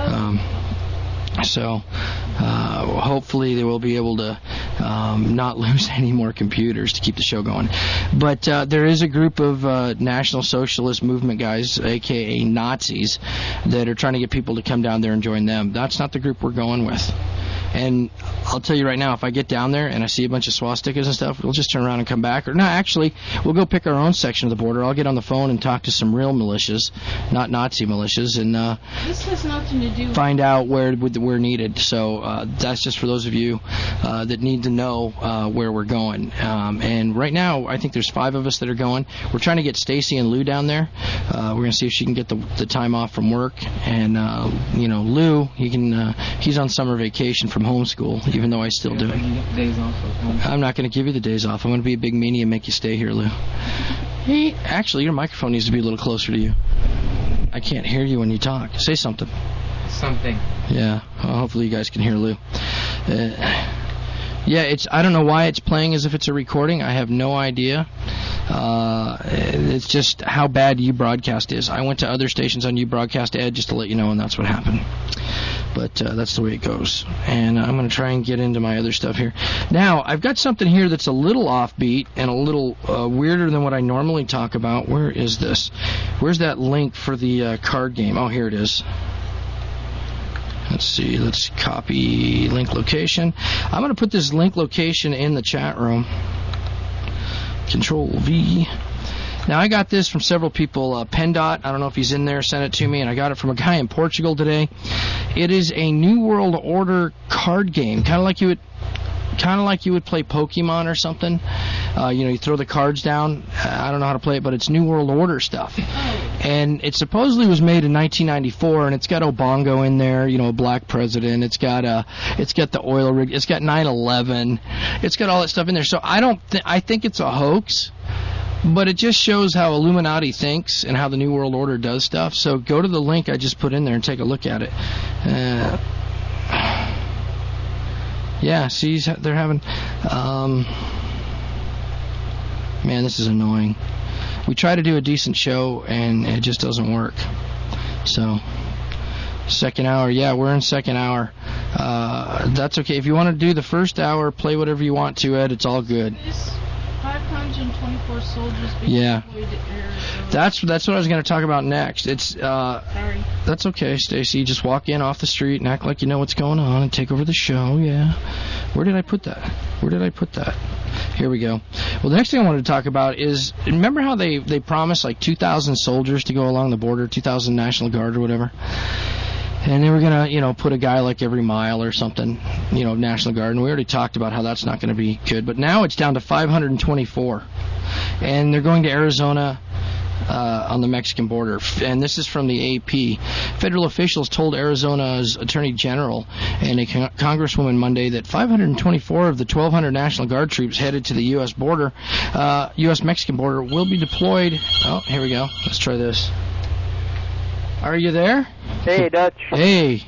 So hopefully they will be able to not lose any more computers to keep the show going. But there is a group of National Socialist Movement guys, a.k.a. Nazis, that are trying to get people to come down there and join them. That's not the group we're going with. And I'll tell you right now, if I get down there and I see a bunch of swastikas and stuff, we'll just turn around and come back. Or no, actually, we'll go pick our own section of the border. I'll get on the phone and talk to some real militias, not Nazi militias, and this has nothing to do. Find out where we're needed. So that's just for those of you that need to know where we're going. And right now, I think there's 5 of us that are going. We're trying to get Stacy and Lou down there. We're going to see if she can get the time off from work. And Lou, he's on summer vacation from homeschool, even though I still do it. Days off. I'm not going to give you the days off. I'm going to be a big meanie and make you stay here, Lou. Hey, actually, your microphone needs to be a little closer to you. I can't hear you when you talk. Say something. Something. Yeah. Well, hopefully you guys can hear Lou. I don't know why it's playing as if it's a recording. I have no idea. It's just how bad U-Broadcast is. I went to other stations on U-Broadcast Ed just to let you know, and that's what happened. But that's the way it goes. And I'm going to try and get into my other stuff here. Now, I've got something here that's a little offbeat and a little weirder than what I normally talk about. Where is this? Where's that link for the card game? Oh, here it is. Let's see. Let's copy link location. I'm going to put this link location in the chat room. Control V. Now, I got this from several people. Pendot, I don't know if he's in there, sent it to me, and I got it from a guy in Portugal today. It is a New World Order card game, kind of like you would play Pokemon or something. You throw the cards down. I don't know how to play it, but it's New World Order stuff. And it supposedly was made in 1994, and it's got Obongo in there, a black president. It's got the oil rig. It's got 9/11. It's got all that stuff in there. So I think it's a hoax. But it just shows how Illuminati thinks and how the New World Order does stuff. So go to the link I just put in there and take a look at it. Yeah, see, they're having... man, this is annoying. We try to do a decent show, and it just doesn't work. So, second hour. Yeah, we're in second hour. That's okay. If you want to do the first hour, play whatever you want to, Ed. It's all good. 524 soldiers being deployed to Arizona. That's what I was going to talk about next. It's Sorry. That's okay, Stacy. Just walk in off the street and act like you know what's going on and take over the show. Yeah. Where did I put that? Here we go. Well, the next thing I wanted to talk about is, remember how they promised like 2,000 soldiers to go along the border, 2,000 National Guard or whatever? And they were going to, put a guy like every mile or something, National Guard. And we already talked about how that's not going to be good. But now it's down to 524. And they're going to Arizona on the Mexican border. And this is from the AP. Federal officials told Arizona's Attorney General and a Congresswoman Monday that 524 of the 1,200 National Guard troops headed to the U.S. border, U.S.-Mexican border, will be deployed. Oh, here we go. Let's try this. Are you there? Hey, Dutch. Hey.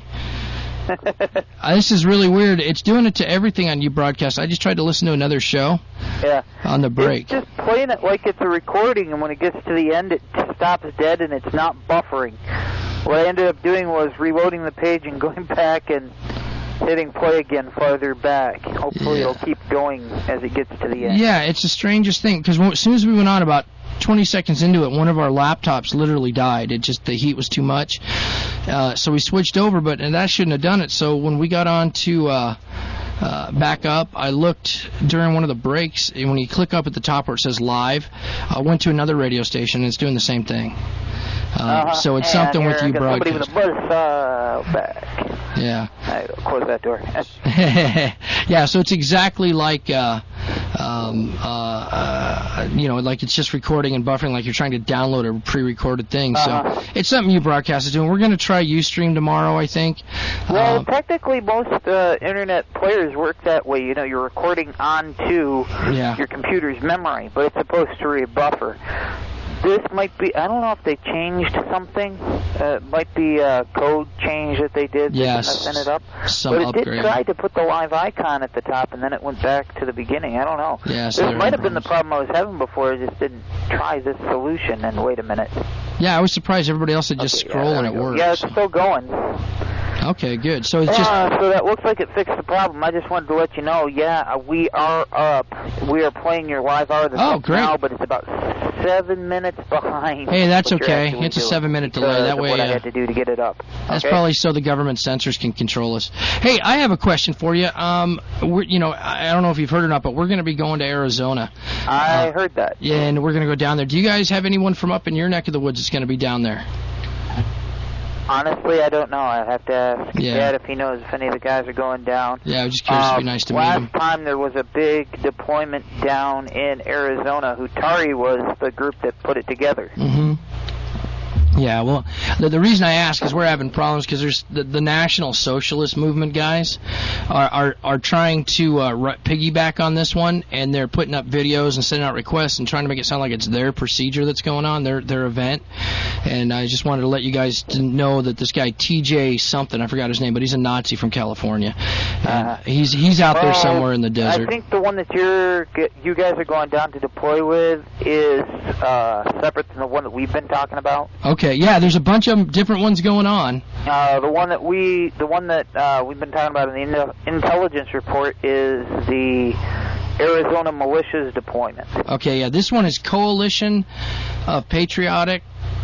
This is really weird. It's doing it to everything on you broadcast. I just tried to listen to another show. Yeah. On the break. It's just playing it like it's a recording, and when it gets to the end, it stops dead, and it's not buffering. What I ended up doing was reloading the page and going back and hitting play again farther back. Hopefully it'll keep going as it gets to the end. Yeah, it's the strangest thing, because as soon as we went on about 20 seconds into it, one of our laptops literally died. The heat was too much. So we switched over, and that shouldn't have done it. So when we got on to back up, I looked during one of the breaks, and when you click up at the top where it says live, I went to another radio station, and it's doing the same thing. So it's something with you broadcast. Somebody with a buzz back. Yeah. I close that door. Yeah, so it's exactly like, like it's just recording and buffering, like you're trying to download a pre-recorded thing. So it's something you broadcast is doing. We're going to try Ustream tomorrow, I think. Well, technically, most internet players work that way. You're recording onto your computer's memory, but it's supposed to rebuffer. This might be, I don't know if they changed something. It might be a code change that they did. Yes. Sent it up. Some but it upgrade. did try to put the live icon at the top, and then it went back to the beginning. I don't know. Yeah, so this might have been the problem I was having before. I just didn't try this solution, and wait a minute. Yeah, I was surprised everybody else had just scroll and it works. Yeah, it's still going. Okay, good. So it's just... So that looks like it fixed the problem. I just wanted to let you know, we are up. We are playing your live hour now, but it's about 7 minutes behind. Hey, that's okay. It's a 7-minute delay. That way, what I had to do to get it up. That's probably so the government censors can control us. Hey, I have a question for you. I don't know if you've heard or not, but we're going to be going to Arizona. I heard that. Yeah, and we're going to go down there. Do you guys have anyone from up in your neck of the woods that's going to be down there? Honestly, I don't know. I'd have to ask Dad if he knows if any of the guys are going down. Yeah, I'm just curious. It'd be nice to meet him. Last time there was a big deployment down in Arizona. Hutari was the group that put it together. Mm-hmm. Yeah, well, the reason I ask is we're having problems because there's the National Socialist Movement guys are trying to piggyback on this one, and they're putting up videos and sending out requests and trying to make it sound like it's their procedure that's going on, their event. And I just wanted to let you guys know that this guy TJ something, I forgot his name, but he's a Nazi from California. And he's out there somewhere in the desert. I think the one that you guys are going down to deploy with is separate from the one that we've been talking about. Okay, yeah, there's a bunch of different ones going on. The one that we've been talking about in the intelligence report is the Arizona militias deployment. Okay, yeah, this one is Coalition of Patriots.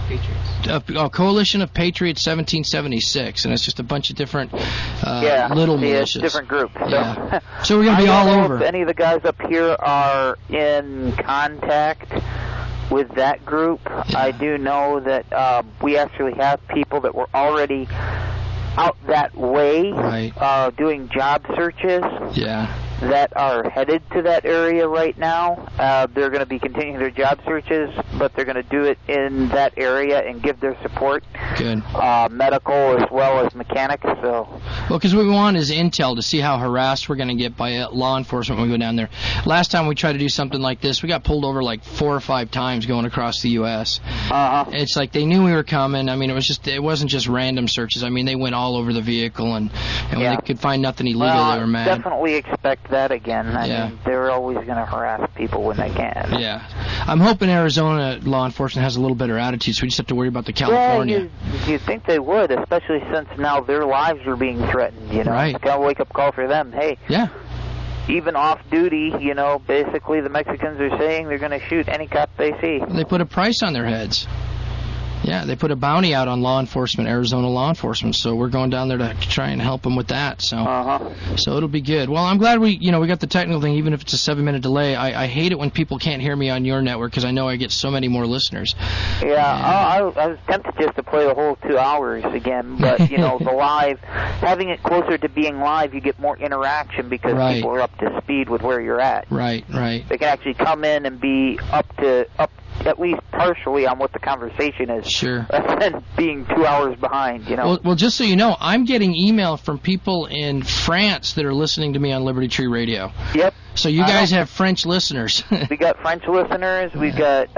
Coalition of Patriots 1776, and it's just a bunch of different little militias. It's a different group. So we're going to be all over. I don't know if any of the guys up here are in contact with that group. I do know that we actually have people that were already out that way doing job searches. Yeah. that are headed to that area right now. They're going to be continuing their job searches, but they're going to do it in that area and give their support. Good. Medical as well as mechanics. So. Well, because what we want is intel to see how harassed we're going to get by law enforcement when we go down there. Last time we tried to do something like this, we got pulled over like 4 or 5 times going across the U.S. It's like they knew we were coming. I mean, it wasn't just random searches. I mean, they went all over the vehicle, and when they could find nothing illegal, they were mad. Definitely expect that again. I mean, they're always going to harass people when they can. Yeah. I'm hoping Arizona law enforcement has a little better attitude, so we just have to worry about the California. Yeah, you'd think they would, especially since now their lives are being threatened, you know. Right. It's got a wake-up call for them. Hey. Yeah. Even off duty, you know, basically the Mexicans are saying they're going to shoot any cop they see. They put a price on their heads. Yeah, they put a bounty out on law enforcement, Arizona law enforcement. So we're going down there to try and help them with that. So, so it'll be good. Well, I'm glad we got the technical thing, even if it's a 7-minute delay. I hate it when people can't hear me on your network because I know I get so many more listeners. Yeah, I was tempted just to play the whole 2 hours again, but you know, the live, having it closer to being live, you get more interaction because people are up to speed with where you're at. Right. They can actually come in and be up at least partially on what the conversation is. Sure. Rather than being 2 hours behind, you know. Well, just so you know, I'm getting email from people in France that are listening to me on Liberty Tree Radio. Yep. So you guys have French listeners. We got French listeners. We've got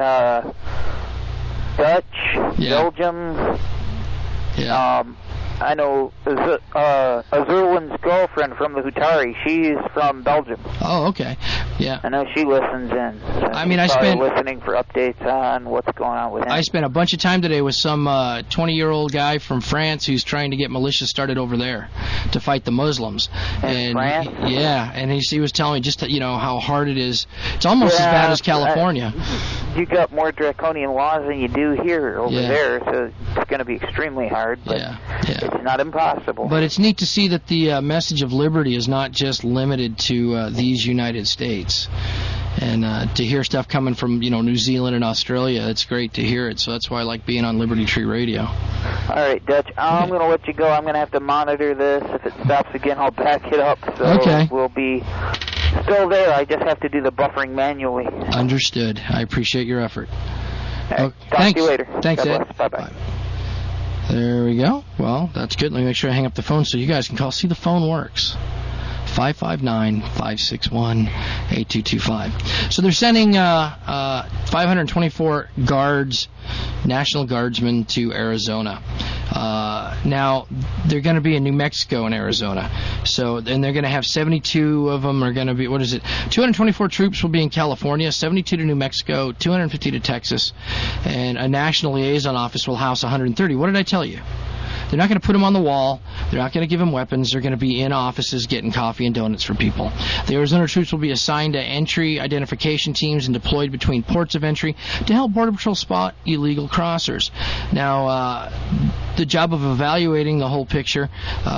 Dutch, Belgium. Yeah. I know Azurlin's girlfriend from the Hutari. She's from Belgium. Oh, okay. Yeah. I know she listens in. I mean, I spent listening for updates on what's going on with him. I spent a bunch of time today with some 20-year-old guy from France who's trying to get militias started over there to fight the Muslims. In France? And he was telling me just how hard it is. It's almost as bad as California. You got more draconian laws than you do here over there, so it's going to be extremely hard. But it's not impossible. But it's neat to see that the message of liberty is not just limited to these United States. And to hear stuff coming from, New Zealand and Australia, it's great to hear it. So that's why I like being on Liberty Tree Radio. All right, Dutch. I'm going to let you go. I'm going to have to monitor this. If it stops again, I'll back it up. So we'll be still there. I just have to do the buffering manually. Understood. I appreciate your effort. Right. Talk to you later. Thanks, God Ed. Bye-bye. Bye. There we go. Well, that's good. Let me make sure I hang up the phone so you guys can call. See, the phone works. 559-561-8225. So they're sending 524 guards, National Guardsmen, to Arizona. Now, they're going to be in New Mexico and Arizona. So, and they're going to have 72 of them are going to be, 224 troops will be in California, 72 to New Mexico, 250 to Texas, and a national liaison office will house 130. What did I tell you? They're not going to put them on the wall. They're not going to give them weapons. They're going to be in offices getting coffee and donuts for people. The Arizona troops will be assigned to entry identification teams and deployed between ports of entry to help Border Patrol spot illegal crossers. Now, the job of evaluating the whole picture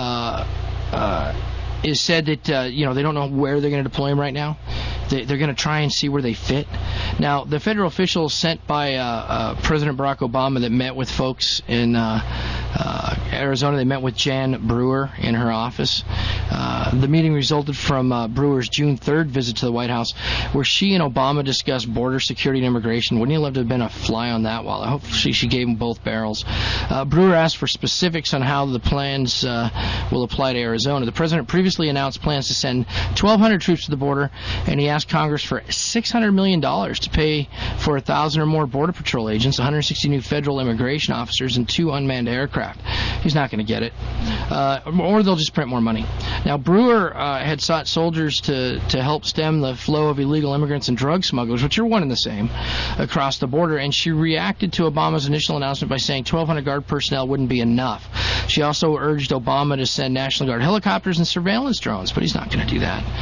is said that, they don't know where they're going to deploy them right now. They're going to try and see where they fit. Now, the federal officials sent by President Barack Obama that met with folks in Arizona, they met with Jan Brewer in her office. The meeting resulted from Brewer's June 3rd visit to the White House, where she and Obama discussed border security and immigration. Wouldn't you love to have been a fly on that wall? I hope she gave them both barrels. Brewer asked for specifics on how the plans will apply to Arizona. The president previously announced plans to send 1,200 troops to the border, and he asked Congress for $600 million to pay for 1,000 or more Border Patrol agents, 160 new federal immigration officers, and 2 unmanned aircraft. He's not going to get it. Or they'll just print more money. Now, Brewer had sought soldiers to help stem the flow of illegal immigrants and drug smugglers, which are one and the same, across the border, and she reacted to Obama's initial announcement by saying 1,200 Guard personnel wouldn't be enough. She also urged Obama to send National Guard helicopters and surveillance drones, but he's not going to do that.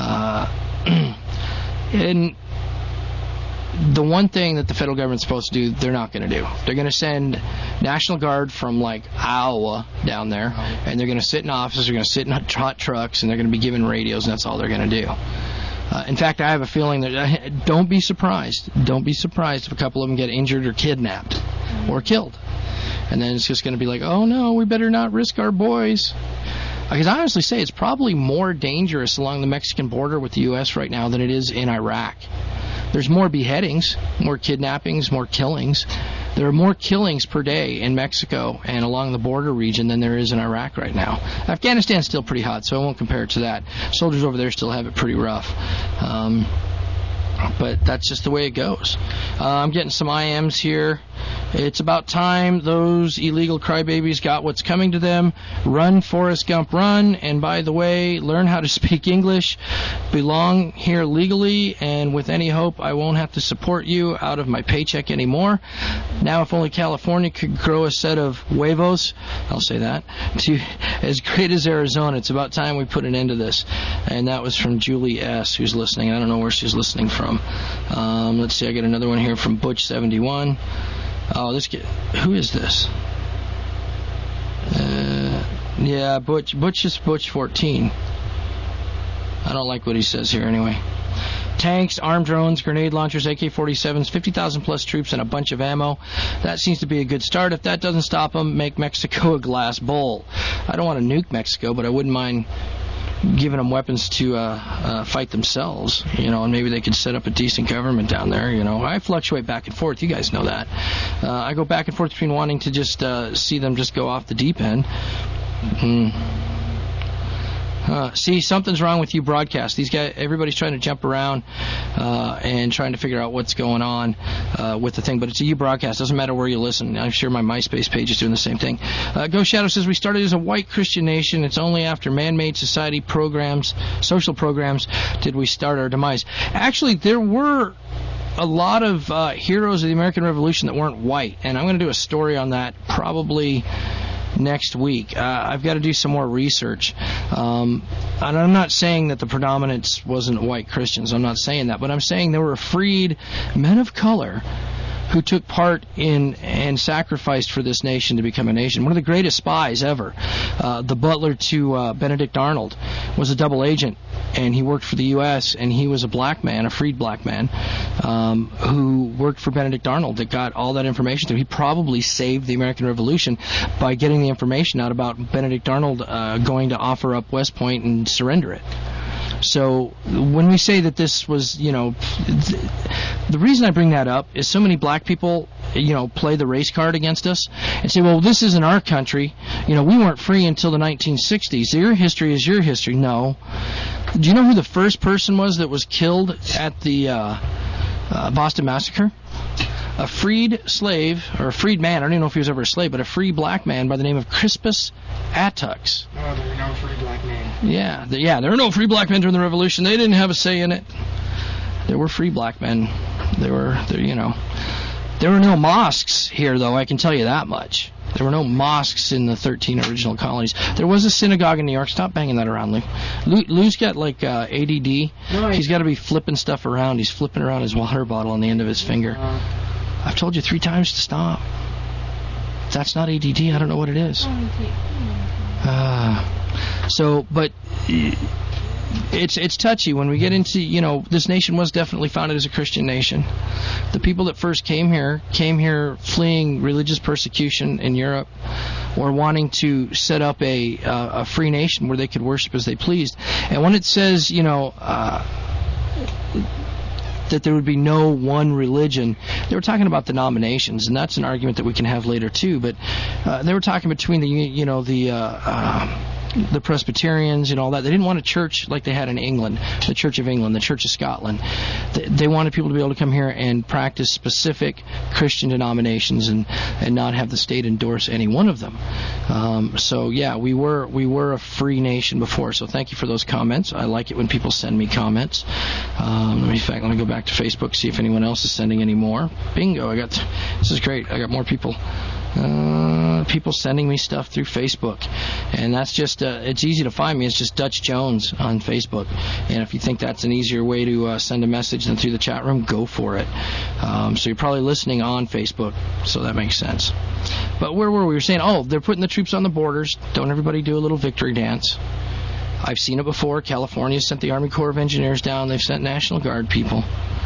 And the one thing that the federal government's supposed to do, they're not going to do. They're going to send National Guard from, Iowa down there, and they're going to sit in offices, they're going to sit in hot trucks, and they're going to be given radios, and that's all they're going to do. In fact, I have a feeling that don't be surprised. Don't be surprised if a couple of them get injured or kidnapped or killed. And then it's just going to be like, oh, no, we better not risk our boys. Because I honestly say it's probably more dangerous along the Mexican border with the U.S. right now than it is in Iraq. There's more beheadings, more kidnappings, more killings. There are more killings per day in Mexico and along the border region than there is in Iraq right now. Afghanistan's still pretty hot, so I won't compare it to that. Soldiers over there still have it pretty rough. But that's just the way it goes. I'm getting some IMs here. It's about time those illegal crybabies got what's coming to them. Run, Forrest Gump, run. And by the way, learn how to speak English. Belong here legally, and with any hope I won't have to support you out of my paycheck anymore. Now if only California could grow a set of huevos, I'll say that, to as great as Arizona. It's about time we put an end to this. And that was from Julie S., who's listening. I don't know where she's listening from. Let's see, I got another one here from Butch71. Oh, who is this? Yeah, Butch is Butch 14. I don't like what he says here anyway. Tanks, armed drones, grenade launchers, AK-47s, 50,000 plus troops, and a bunch of ammo. That seems to be a good start. If that doesn't stop them, make Mexico a glass bowl. I don't want to nuke Mexico, but I wouldn't mind giving them weapons to fight themselves, and maybe they could set up a decent government down there, I fluctuate back and forth. You guys know that. I go back and forth between wanting to just see them just go off the deep end. See, something's wrong with you broadcast. These guys, everybody's trying to jump around and trying to figure out what's going on with the thing, but it's a you broadcast. Doesn't matter where you listen. I'm sure my MySpace page is doing the same thing. Ghost Shadow says, we started as a white Christian nation. It's only after man-made society programs, social programs, did we start our demise. Actually, there were a lot of heroes of the American Revolution that weren't white, and I'm going to do a story on that probably next week. I've got to do some more research. And I'm not saying that the predominance wasn't white Christians. I'm not saying that. But I'm saying there were freed men of color who took part in and sacrificed for this nation to become a nation. One of the greatest spies ever, the butler to Benedict Arnold, was a double agent, and he worked for the U.S., and he was a black man, a freed black man, who worked for Benedict Arnold that got all that information. So he probably saved the American Revolution by getting the information out about Benedict Arnold going to offer up West Point and surrender it. So when we say that this was, the reason I bring that up is so many black people, play the race card against us and say, well, this isn't our country. We weren't free until the 1960s. So your history is your history. No. Do you know who the first person was that was killed at the Boston Massacre? A freed slave, or a freed man, I don't even know if he was ever a slave, but a free black man by the name of Crispus Attucks. Oh, there were no free black men. Yeah, there were no free black men during the Revolution. They didn't have a say in it. There were free black men. There were no mosques here, though, I can tell you that much. There were no mosques in the 13 original colonies. There was a synagogue in New York. Stop banging that around, Lou. Lou's got, ADD. No, he's got to be flipping stuff around. He's flipping around his water bottle on the end of his finger. I've told you 3 times to stop. If that's not ADD, I don't know what it is. But it's touchy when we get into, this nation was definitely founded as a Christian nation. The people that first came here fleeing religious persecution in Europe or wanting to set up a free nation where they could worship as they pleased. And when it says, that there would be no one religion, they were talking about denominations, and that's an argument that we can have later too, but they were talking between the Presbyterians and all that. They didn't want a church like they had in England, the Church of England, the Church of Scotland. They wanted people to be able to come here and practice specific Christian denominations and not have the state endorse any one of them. So yeah, we were a free nation before. So thank you for those comments. I like it when people send me comments. Let me go back to Facebook, see if anyone else is sending any more. Bingo! This is great. I got more people. People sending me stuff through Facebook, and that's just it's easy to find me. It's just Dutch Jones on Facebook, and if you think that's an easier way to send a message than through the chat room, go for it. So you're probably listening on Facebook, so that makes sense. But where were we? We were saying, they're putting the troops on the borders. Don't everybody do a little victory dance? I've seen it before. California sent the Army Corps of Engineers down. They've sent National Guard people.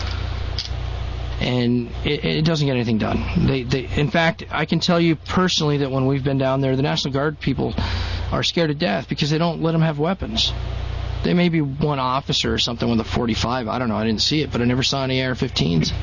And it doesn't get anything done. In fact, I can tell you personally that when we've been down there, the National Guard people, are scared to death because they don't let them have weapons. They may be one officer or something with a .45. I don't know. I didn't see it, but I never saw any AR-15s.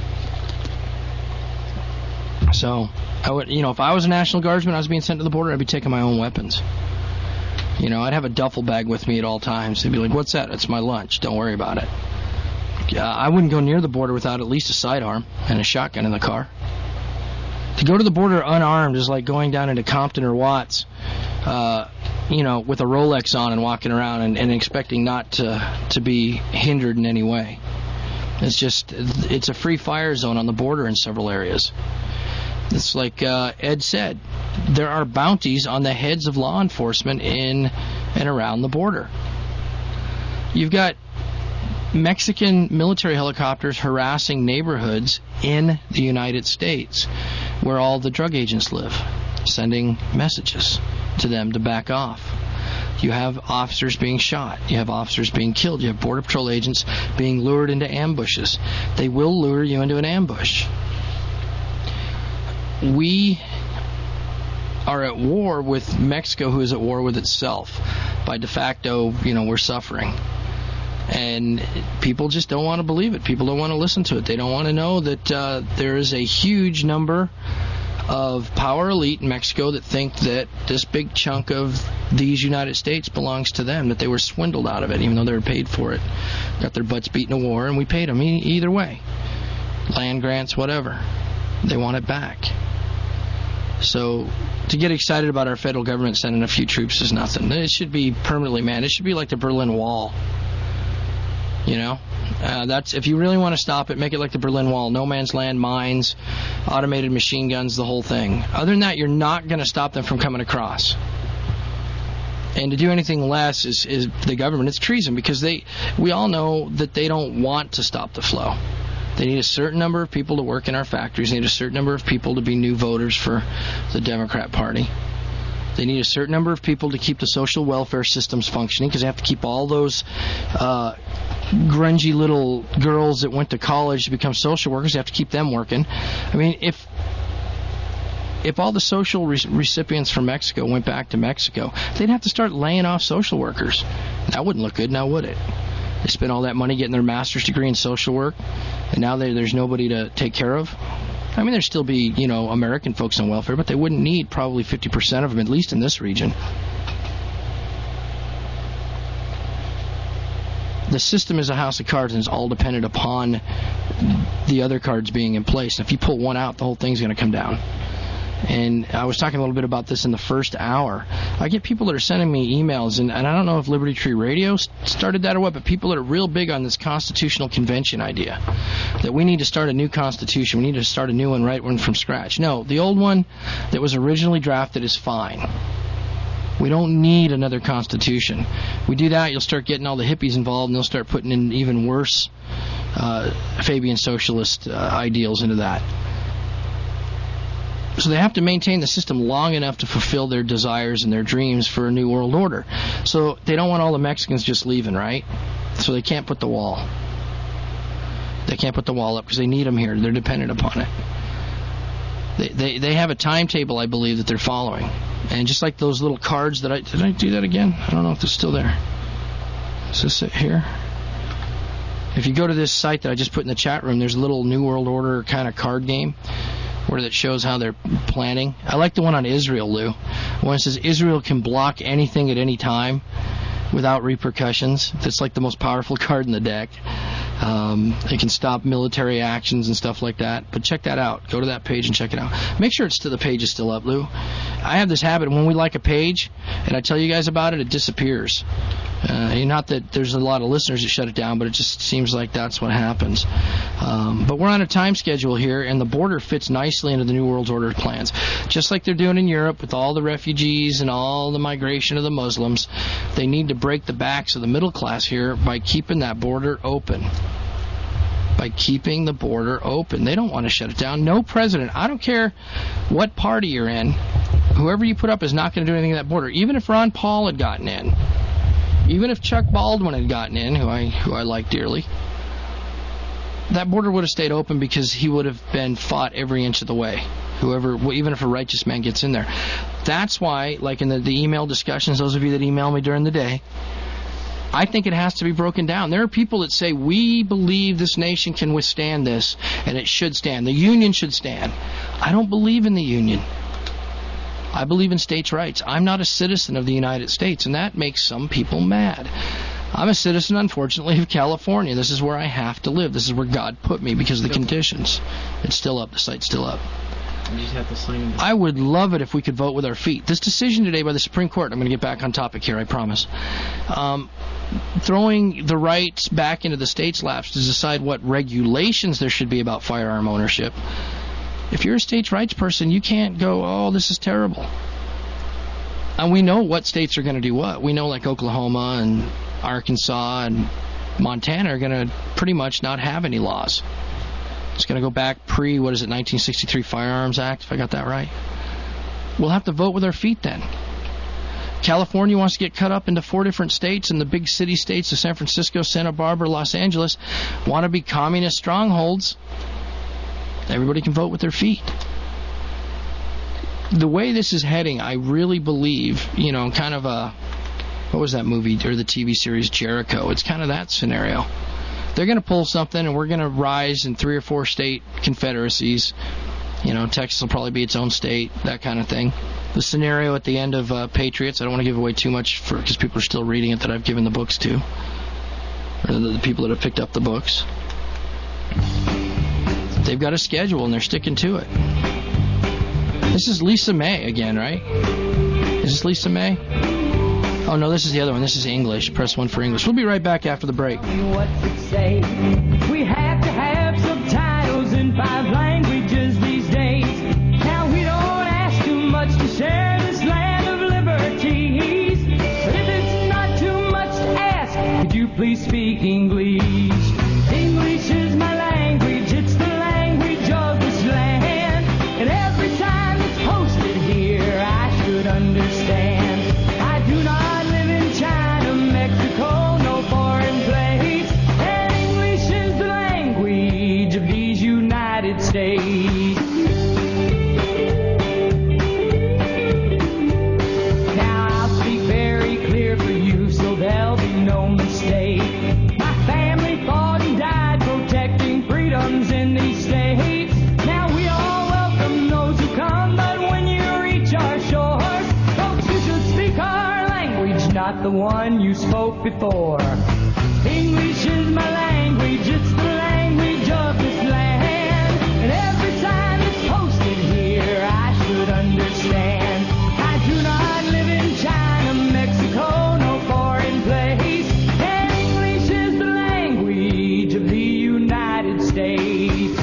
So, I would, if I was a National Guardsman, I was being sent to the border, I'd be taking my own weapons. I'd have a duffel bag with me at all times. They'd be like, "What's that?" "It's my lunch. Don't worry about it." I wouldn't go near the border without at least a sidearm and a shotgun in the car. To go to the border unarmed is like going down into Compton or Watts, with a Rolex on and walking around and expecting not to be hindered in any way. It's a free fire zone on the border in several areas. It's like Ed said, there are bounties on the heads of law enforcement in and around the border. You've got Mexican military helicopters harassing neighborhoods in the United States where all the drug agents live, sending messages to them to back off. You have officers being shot. You have officers being killed. You have Border Patrol agents being lured into ambushes. They will lure you into an ambush. We are at war with Mexico, who is at war with itself. By de facto, we're suffering. And people just don't want to believe it. People don't want to listen to it. They don't want to know that there is a huge number of power elite in Mexico that think that this big chunk of these United States belongs to them, that they were swindled out of it, even though they were paid for it. Got their butts beat in a war, and we paid them either way. Land grants, whatever. They want it back. So to get excited about our federal government sending a few troops is nothing. It should be permanently manned. It should be like the Berlin Wall. That's if you really want to stop it, make it like the Berlin Wall. No man's land, mines, automated machine guns, the whole thing. Other than that, you're not going to stop them from coming across. And to do anything less is the government. It's treason because we all know that they don't want to stop the flow. They need a certain number of people to work in our factories. They need a certain number of people to be new voters for the Democrat Party. They need a certain number of people to keep the social welfare systems functioning because they have to keep all those grungy little girls that went to college to become social workers. They have to keep them working. I mean, if all the social recipients from Mexico went back to Mexico, they'd have to start laying off social workers. That wouldn't look good, now would it? They spent all that money getting their master's degree in social work, and now there's nobody to take care of. I mean, there'd still be, American folks on welfare, but they wouldn't need probably 50% of them, at least in this region. The system is a house of cards, and it's all dependent upon the other cards being in place. And if you pull one out, the whole thing's going to come down. And I was talking a little bit about this in the first hour. I get people that are sending me emails, and I don't know if Liberty Tree Radio started that or what, but people that are real big on this constitutional convention idea, that we need to start a new constitution. We need to start a new one, right one from scratch. No, the old one that was originally drafted is fine. We don't need another constitution. We do that, you'll start getting all the hippies involved, and they'll start putting in even worse Fabian socialist ideals into that. So they have to maintain the system long enough to fulfill their desires and their dreams for a new world order. So they don't want all the Mexicans just leaving, right? So they can't put the wall. They can't put the wall up because they need them here. They're dependent upon it. They have a timetable, I believe, that they're following. And just like those little cards that did I do that again? I don't know if it's still there. Is this it here? If you go to this site that I just put in the chat room, there's a little New World Order kind of card game where that shows how they're planning. I like the one on Israel, Lou. One that says Israel can block anything at any time without repercussions. That's like the most powerful card in the deck. It can stop military actions and stuff like that. But check that out. Go to that page and check it out. Make sure the page is still up, Lou. I have this habit, when we like a page and I tell you guys about it, it disappears. Not that there's a lot of listeners that shut it down, but it just seems like that's what happens. But we're on a time schedule here, and the border fits nicely into the New World Order plans. Just like they're doing in Europe with all the refugees and all the migration of the Muslims, they need to break the backs of the middle class here by keeping that border open. By keeping the border open. They don't want to shut it down. No president, I don't care what party you're in, whoever you put up is not going to do anything to that border. Even if Ron Paul had gotten in, even if Chuck Baldwin had gotten in, who I like dearly, that border would have stayed open because he would have been fought every inch of the way. whoever, even if a righteous man gets in there. That's why, like in the email discussions, those of you that email me during the day, I think it has to be broken down. There are people that say, we believe this nation can withstand this, and it should stand. The Union should stand. I don't believe in the Union. I believe in states' rights. I'm not a citizen of the United States, and that makes some people mad. I'm a citizen, unfortunately, of California. This is where I have to live. This is where God put me because of the conditions. It's still up. The site's still up. You just have to sign it. I would love it if we could vote with our feet. This decision today by the Supreme Court, I'm going to get back on topic here, I promise. Throwing the rights back into the states' laps to decide what regulations there should be about firearm ownership. If you're a states' rights person, you can't go, oh, this is terrible. And we know what states are going to do what. We know like Oklahoma and Arkansas and Montana are going to pretty much not have any laws. It's going to go back 1963 Firearms Act, if I got that right. We'll have to vote with our feet then. California wants to get cut up into 4 different states, and the big city states of San Francisco, Santa Barbara, Los Angeles want to be communist strongholds. Everybody can vote with their feet. The way this is heading, I really believe, kind of a, what was that movie or the TV series Jericho? It's kind of that scenario. They're going to pull something, and we're going to rise in 3 or 4 state confederacies. Texas will probably be its own state, that kind of thing. The scenario at the end of Patriots, I don't want to give away too much because people are still reading it that I've given the books to, or the people that have picked up the books. They've got a schedule, and they're sticking to it. This is Lisa May again, right? Is this Lisa May? Oh, no, this is the other one. This is English. Press 1 for English. We'll be right back after the break. What's it say? We have to have subtitles in 5 languages these days. Now we don't ask too much to share this land of liberties. But if it's not too much to ask, could you please speak English? English is my language. It's the language of this land. And every time it's posted here, I should understand. I do not live in China, Mexico, no foreign place. And English is the language of these United States. Now I'll speak very clear for you so there'll be no mistake. My family fought and died protecting freedoms in these states. Now we all welcome those who come, but when you reach our shores, folks, you should speak our language, not the one you spoke before. English is my language, it's the language of this land. And every time it's posted here, I should understand. I do not live in China, Mexico, no foreign place. And English is the language of the United States.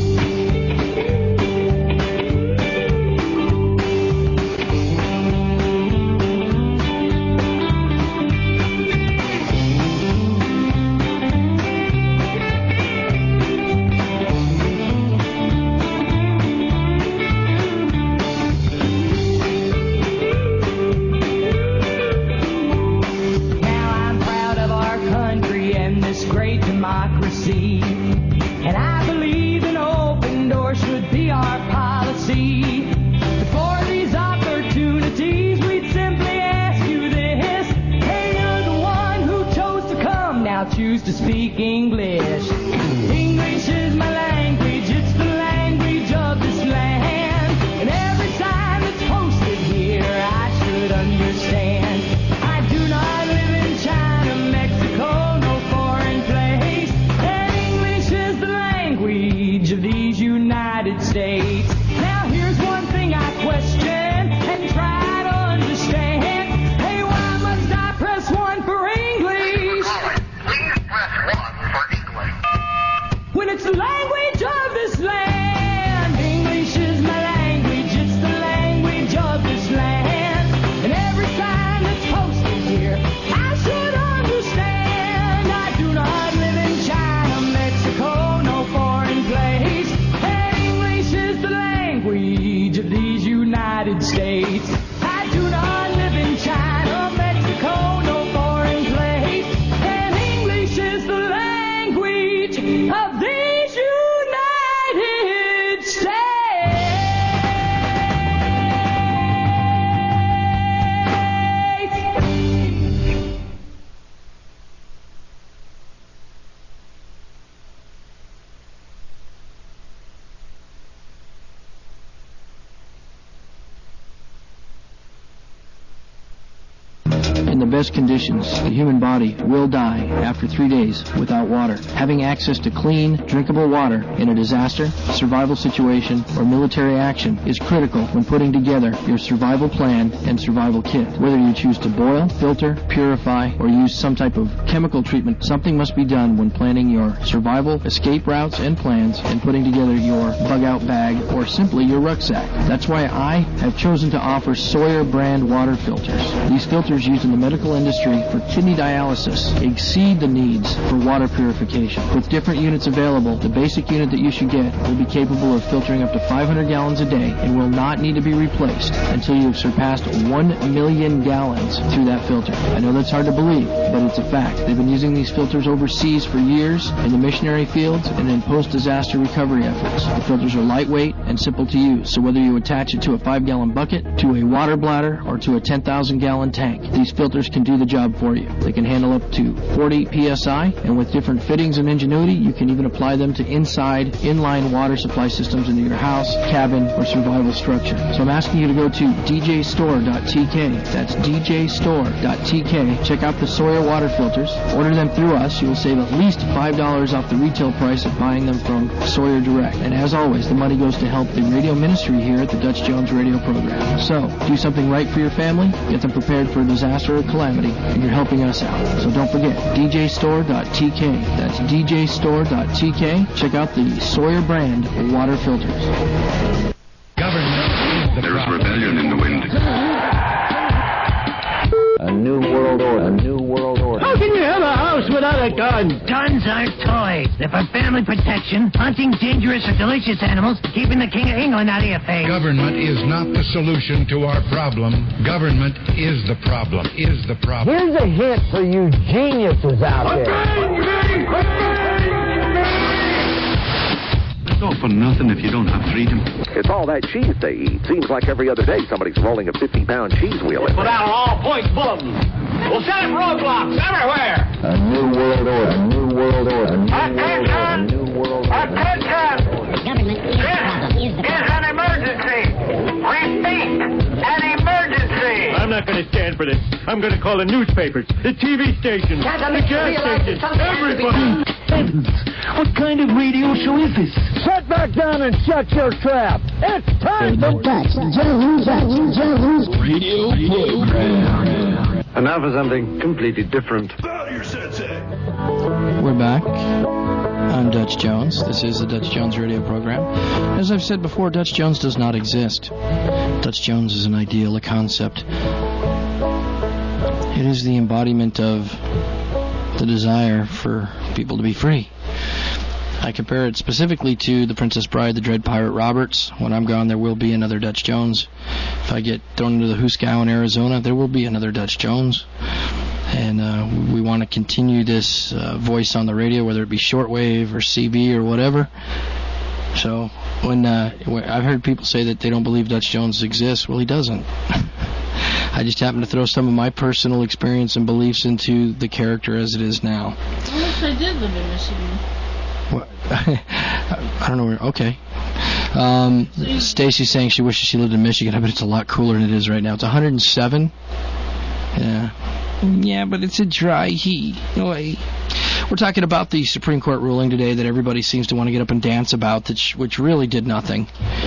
Great democracy, and I believe an open door should be our policy. But for these opportunities, we'd simply ask you this: hey, you're the one who chose to come, now choose to speak English. English is my language, it's the language of this land. And every time it's posted here, I should understand. I do not live in China, Mexico, no foreign place. And English is the language of these United States. Now here's one thing I question and try to understand. Hey, why must I press 1 for English? Please press 1 for English. When it's the language of this land. English is my language, it's the language of this land. And every time it's posted here, I should understand. I do not live in China, Mexico, no foreign place. And English is the language of these United States. I do not live in China, Mexico, no foreign place. And English is the language of these United States. best conditions, the human body will die after 3 days without water. Having access to clean, drinkable water in a disaster, survival situation, or military action is critical when putting together your survival plan and survival kit. Whether you choose to boil, filter, purify, or use some type of chemical treatment, something must be done when planning your survival, escape routes, and plans, and putting together your bug-out bag or simply your rucksack. That's why I have chosen to offer Sawyer brand water filters. These filters used in the medical industry for kidney dialysis exceed the needs for water purification. With different units available, the basic unit that you should get will be capable of filtering up to 500 gallons a day and will not need to be replaced until you have surpassed 1 million gallons through that filter. I know that's hard to believe, but it's a fact. They've been using these filters overseas for years in the missionary fields and in post-disaster recovery efforts. The filters are lightweight and simple to use, so whether you attach it to a 5-gallon bucket, to a water bladder, or to a 10,000-gallon tank, these filters can do the job for you. They can handle up to 40 psi, and with different fittings and ingenuity, you can even apply them to inside, inline water supply systems into your house, cabin, or survival structure. So I'm asking you to go to djstore.tk. That's djstore.tk. Check out the Sawyer water filters. Order them through us. You will save at least $5 off the retail price of buying them from Sawyer Direct. And as always, the money goes to help the radio ministry here at the Dutch Jones Radio Program. So, do something right for your family, get them prepared for a disaster or calamity, and you're helping us out. So don't forget, djstore.tk. That's djstore.tk. Check out the Sawyer brand water filters. There is rebellion in the wind. A new world order. A new world order. How can you have a house without a gun? Guns aren't toys. They're for family protection, hunting dangerous or delicious animals, keeping the King of England out of your face. Government is not the solution to our problem. Government is the problem. Is the problem. Here's a hint for you geniuses out there. It's all for nothing if you don't have freedom. It's all that cheese they eat. Seems like every other day somebody's rolling a 50-pound cheese wheel in Put there. out all points bulletins. We'll set up roadblocks everywhere. A new world order. A new world order. A new world order. A new world order. Government is the problem. Is the problem. An emergency. Repeat, an emergency. I'm not going to stand for this. I'm going to call the newspapers, the TV stations, the gas stations, everybody. Heavens, what kind of radio show is this? Sit back down and shut your trap. It's time for Dutch Jones Radio Program. And now for something completely different. We're back. I'm Dutch Jones. This is the Dutch Jones Radio Program. As I've said before, Dutch Jones does not exist. Dutch Jones is an ideal, a concept. It is the embodiment of the desire for people to be free. I compare it specifically to The Princess Bride, the Dread Pirate Roberts. When I'm gone, there will be another Dutch Jones. If I get thrown into the Huskow in Arizona, there will be another Dutch Jones. And we want to continue this voice on the radio, whether it be shortwave or CB or whatever. So when I've heard people say that they don't believe Dutch Jones exists, well, he doesn't. I just happen to throw some of my personal experience and beliefs into the character as it is now. I wish I did live in Michigan. What? I don't know where. Okay. Stacy's saying she wishes she lived in Michigan. I bet it's a lot cooler than it is right now. It's 107. Yeah. Yeah, but it's a dry heat. We're talking about the Supreme Court ruling today that everybody seems to want to get up and dance about, which really did nothing.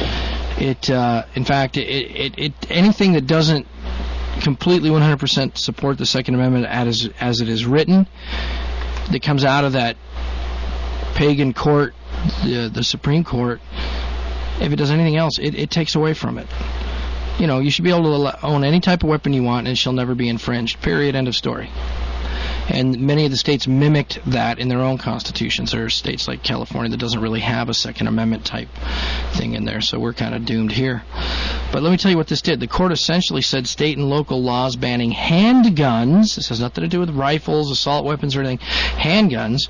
In fact, anything that doesn't completely 100% support the Second Amendment as it is written, that comes out of that pagan court, the Supreme Court, if it does anything else, it takes away from it. You know, you should be able to own any type of weapon you want, and it shall never be infringed. Period. End of story. And many of the states mimicked that in their own constitutions. There are states like California that doesn't really have a Second Amendment type thing in there, so we're kind of doomed here. But let me tell you what this did. The court essentially said state and local laws banning handguns, this has nothing to do with rifles, assault weapons, or anything, handguns,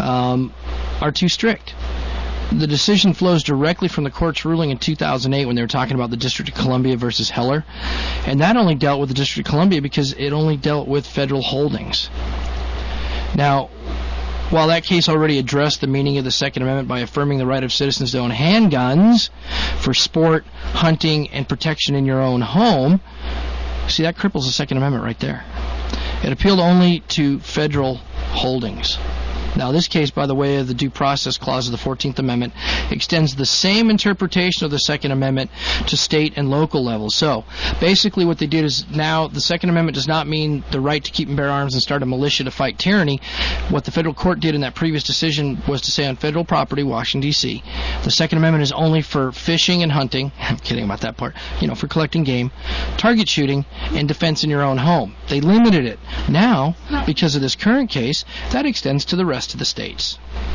are too strict. The decision flows directly from the court's ruling in 2008 when they were talking about the District of Columbia versus Heller. And that only dealt with the District of Columbia because it only dealt with federal holdings. Now, while that case already addressed the meaning of the Second Amendment by affirming the right of citizens to own handguns for sport, hunting, and protection in your own home, see, that cripples the Second Amendment right there. It appealed only to federal holdings. Now, this case, by the way of the Due Process Clause of the 14th Amendment, extends the same interpretation of the Second Amendment to state and local levels. So, basically what they did is now the Second Amendment does not mean the right to keep and bear arms and start a militia to fight tyranny. What the federal court did in that previous decision was to say on federal property, Washington, D.C., the Second Amendment is only for fishing and hunting. I'm kidding about that part. For collecting game, target shooting, and defense in your own home. They limited it. Now, because of this current case, that extends to the rest of the states.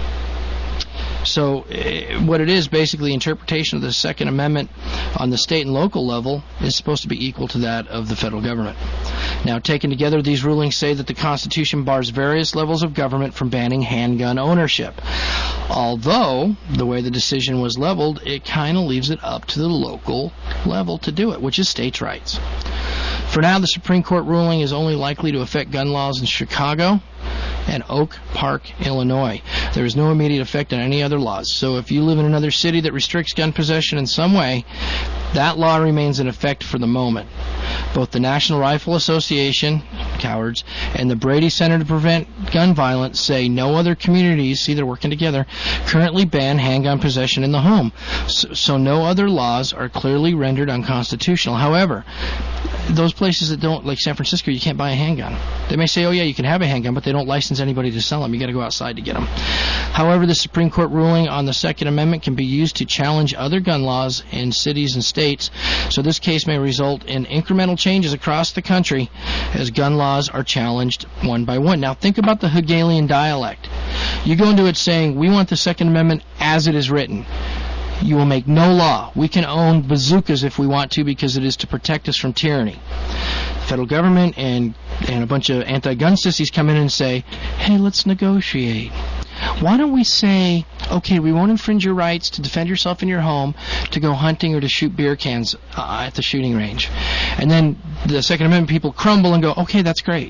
So what it is, basically, interpretation of the Second Amendment on the state and local level is supposed to be equal to that of the federal government. Now, taken together, these rulings say that the Constitution bars various levels of government from banning handgun ownership. Although, the way the decision was leveled, it kind of leaves it up to the local level to do it, which is states' rights. For now, the Supreme Court ruling is only likely to affect gun laws in Chicago and Oak Park, Illinois. There is no immediate effect on any other laws. So if you live in another city that restricts gun possession in some way, that law remains in effect for the moment. Both the National Rifle Association, cowards, and the Brady Center to Prevent Gun Violence say no other communities, see they're working together, currently ban handgun possession in the home. So no other laws are clearly rendered unconstitutional. However, those places that don't, like San Francisco, you can't buy a handgun. They may say, oh yeah, you can have a handgun, but they don't license anybody to sell them. You got to go outside to get them. However, the Supreme Court ruling on the Second Amendment can be used to challenge other gun laws in cities and states. So this case may result in incremental changes across the country as gun laws are challenged one by one. Now think about the Hegelian dialect. You go into it saying, we want the Second Amendment as it is written. You will make no law. We can own bazookas if we want to because it is to protect us from tyranny. The federal government and a bunch of anti-gun sissies come in and say, hey, let's negotiate. Why don't we say, okay, we won't infringe your rights to defend yourself in your home, to go hunting or to shoot beer cans at the shooting range. And then the Second Amendment people crumble and go, okay, that's great.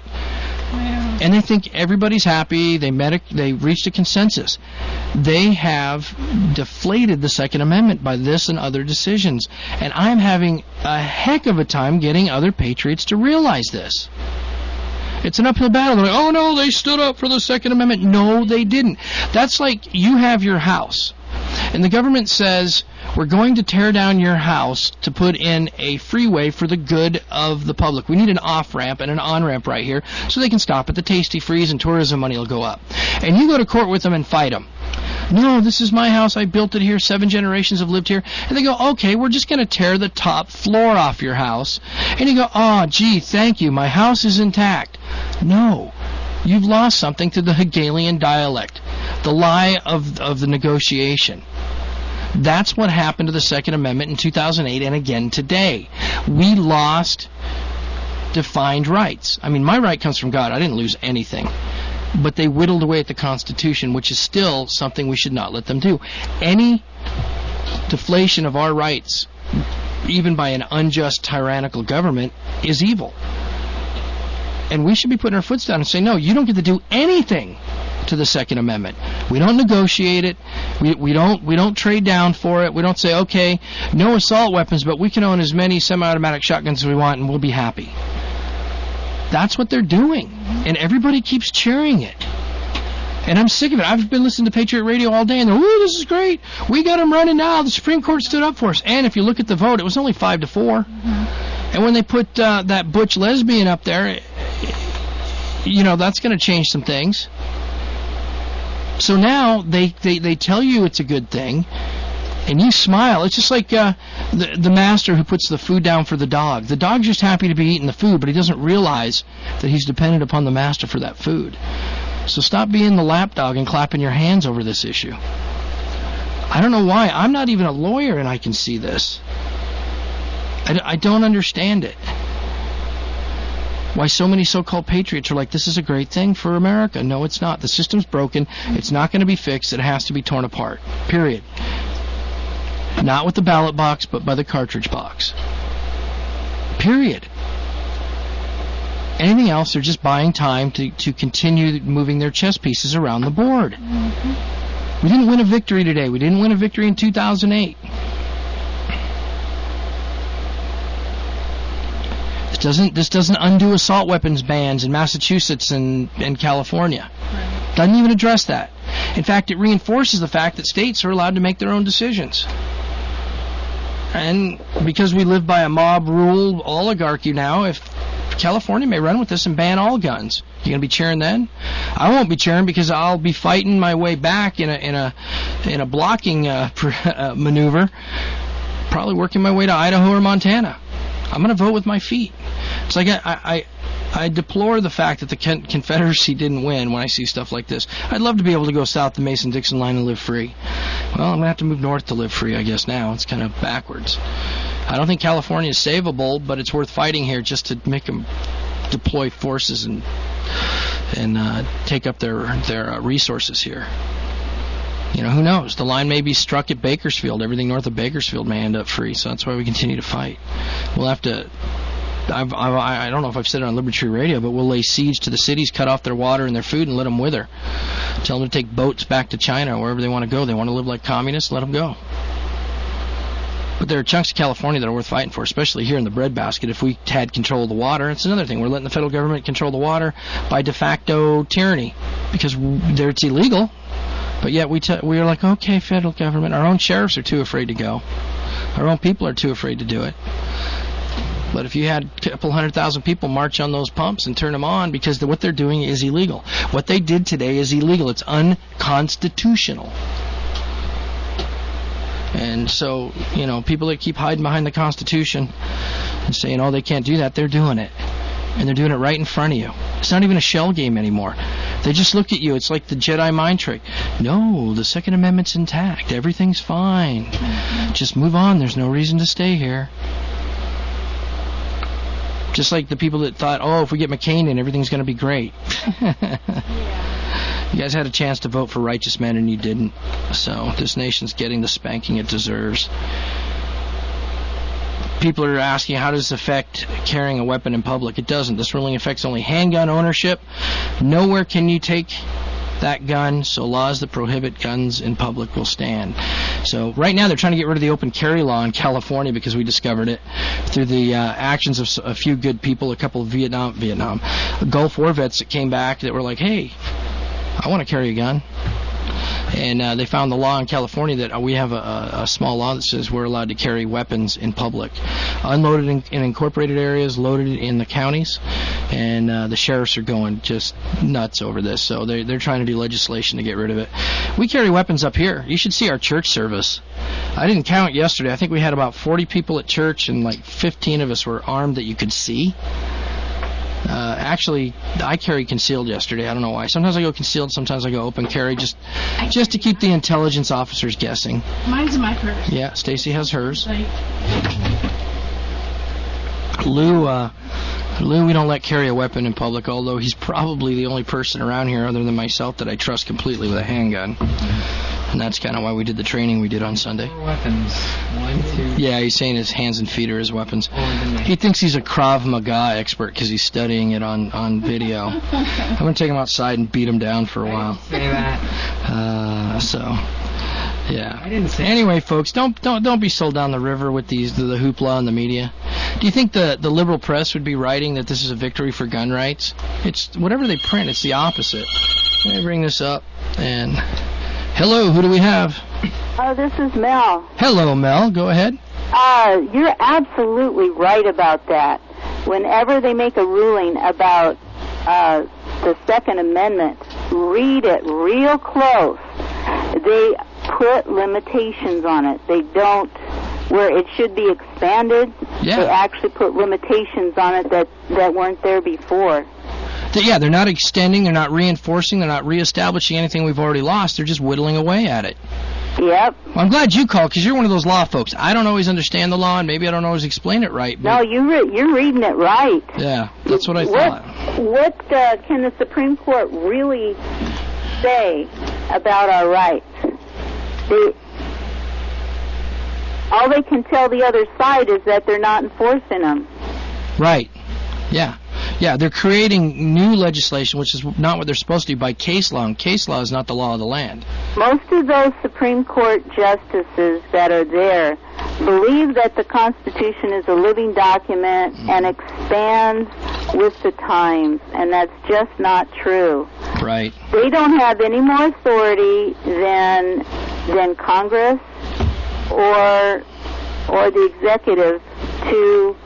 And they think everybody's happy. They reached a consensus. They have deflated the Second Amendment by this and other decisions. And I'm having a heck of a time getting other patriots to realize this. It's an uphill battle. They're like, oh no, they stood up for the Second Amendment. No, they didn't. That's like you have your house, and the government says, we're going to tear down your house to put in a freeway for the good of the public. We need an off-ramp and an on-ramp right here so they can stop at the Tasty Freeze and tourism money will go up. And you go to court with them and fight them. No, this is my house. I built it here. 7 generations have lived here. And they go, okay, we're just going to tear the top floor off your house. And you go, oh, gee, thank you. My house is intact. No. You've lost something to the Hegelian dialect, the lie of the negotiation. That's what happened to the Second Amendment in 2008 and again today. We lost defined rights. I mean, my right comes from God. I didn't lose anything. But they whittled away at the Constitution, which is still something we should not let them do. Any deflation of our rights, even by an unjust, tyrannical government, is evil. And we should be putting our foot down and saying, no, you don't get to do anything to the Second Amendment. We don't negotiate it. We don't trade down for it. We don't say, okay, no assault weapons, but we can own as many semi-automatic shotguns as we want and we'll be happy. That's what they're doing. And everybody keeps cheering it. And I'm sick of it. I've been listening to Patriot Radio all day and they're, ooh, this is great. We got them running now. The Supreme Court stood up for us. And if you look at the vote, it was only 5-4. And when they put that butch lesbian up there, that's going to change some things. So now they tell you it's a good thing, and you smile. It's just like the master who puts the food down for the dog. The dog's just happy to be eating the food, but he doesn't realize that he's dependent upon the master for that food. So stop being the lapdog and clapping your hands over this issue. I don't know why. I'm not even a lawyer, and I can see this. I don't understand it. Why so many so-called patriots are like, this is a great thing for America. No, it's not. The system's broken. It's not going to be fixed. It has to be torn apart. Period. Not with the ballot box, but by the cartridge box. Period. Anything else, they're just buying time to continue moving their chess pieces around the board. Mm-hmm. We didn't win a victory today. We didn't win a victory in 2008. This doesn't undo assault weapons bans in Massachusetts and California. Doesn't even address that. In fact, it reinforces the fact that states are allowed to make their own decisions. And because we live by a mob-rule oligarchy now, if California may run with this and ban all guns, you gonna be cheering then? I won't be cheering because I'll be fighting my way back in a blocking maneuver, probably working my way to Idaho or Montana. I'm gonna vote with my feet. It's like I deplore the fact that the Confederacy didn't win when I see stuff like this. I'd love to be able to go south the Mason-Dixon line and live free. Well, I'm going to have to move north to live free, I guess, now. It's kind of backwards. I don't think California is savable, but it's worth fighting here just to make them deploy forces and take up their resources here. You know, who knows? The line may be struck at Bakersfield. Everything north of Bakersfield may end up free, so that's why we continue to fight. We'll have to... I don't know if I've said it on Liberty Tree Radio, but we'll lay siege to the cities, cut off their water and their food, and let them wither. Tell them to take boats back to China or wherever they want to go. They want to live like communists, let them go. But there are chunks of California that are worth fighting for, especially here in the breadbasket. If we had control of the water, it's another thing. We're letting the federal government control the water by de facto tyranny because it's illegal. But yet we are like, okay, federal government. Our own sheriffs are too afraid to go. Our own people are too afraid to do it. But if you had a couple 100,000 people march on those pumps and turn them on because what they're doing is illegal. What they did today is illegal. It's unconstitutional. And so, you know, people that keep hiding behind the Constitution and saying, oh, they can't do that, they're doing it. And they're doing it right in front of you. It's not even a shell game anymore. They just look at you. It's like the Jedi mind trick. No, the Second Amendment's intact. Everything's fine. Just move on. There's no reason to stay here. Just like the people that thought, oh, if we get McCain in, everything's going to be great. You guys had a chance to vote for righteous men, and you didn't. So this nation's getting the spanking it deserves. People are asking, how does this affect carrying a weapon in public? It doesn't. This ruling affects only handgun ownership. Nowhere can you take that gun, so laws that prohibit guns in public will stand. So right now they're trying to get rid of the open carry law in California because we discovered it through the actions of a few good people, a couple of Vietnam Gulf War vets that came back that were like, hey, I want to carry a gun. And they found the law in California that we have a small law that says we're allowed to carry weapons in public, unloaded in incorporated areas, loaded in the counties, and the sheriffs are going just nuts over this. So they're trying to do legislation to get rid of it. We carry weapons up here. You should see our church service. I didn't count yesterday. I think we had about 40 people at church, and like 15 of us were armed that you could see. Actually, I carried concealed yesterday. I don't know why. Sometimes I go concealed, sometimes I go open carry, just to keep the intelligence officers guessing. Mine's in my purse. Yeah, Stacy has hers. Lou, we don't let carry a weapon in public, although he's probably the only person around here other than myself that I trust completely with a handgun. And that's kind of why we did the training we did on Sunday. Weapons. 1, 2. Yeah, he's saying his hands and feet are his weapons. He thinks he's a Krav Maga expert because he's studying it on video. I'm going to take him outside and beat him down for a while. I didn't say that. Yeah. I didn't say anyway, folks, don't be sold down the river with the hoopla and the media. Do you think the liberal press would be writing that this is a victory for gun rights? It's whatever they print, it's the opposite. Let me bring this up and... Hello, who do we have? Oh, this is Mel. Hello, Mel. Go ahead. You're absolutely right about that. Whenever they make a ruling about the Second Amendment, read it real close. They put limitations on it. They don't, where it should be expanded, they actually put limitations on it that weren't there before. Yeah, they're not extending, they're not reinforcing, they're not reestablishing anything we've already lost. They're just whittling away at it. Yep. Well, I'm glad you called because you're one of those law folks. I don't always understand the law, and maybe I don't always explain it right. But no, you're reading it right. Yeah, that's what I thought. What can the Supreme Court really say about our rights? All they can tell the other side is that they're not enforcing them. Right. Yeah. Yeah, they're creating new legislation, which is not what they're supposed to do by case law, and case law is not the law of the land. Most of those Supreme Court justices that are there believe that the Constitution is a living document and expands with the times, and that's just not true. Right. They don't have any more authority than Congress or the executive to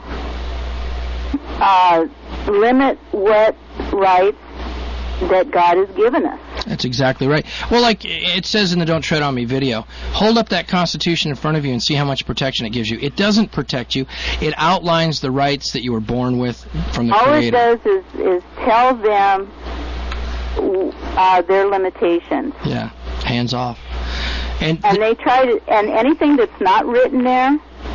limit what rights that God has given us. That's exactly right. Well, like it says in the Don't Tread on Me video, hold up that Constitution in front of you and see how much protection it gives you. It doesn't protect you. It outlines the rights that you were born with from the Creator. All it does is tell them their limitations. Yeah, hands off. And they try to, and anything that's not written there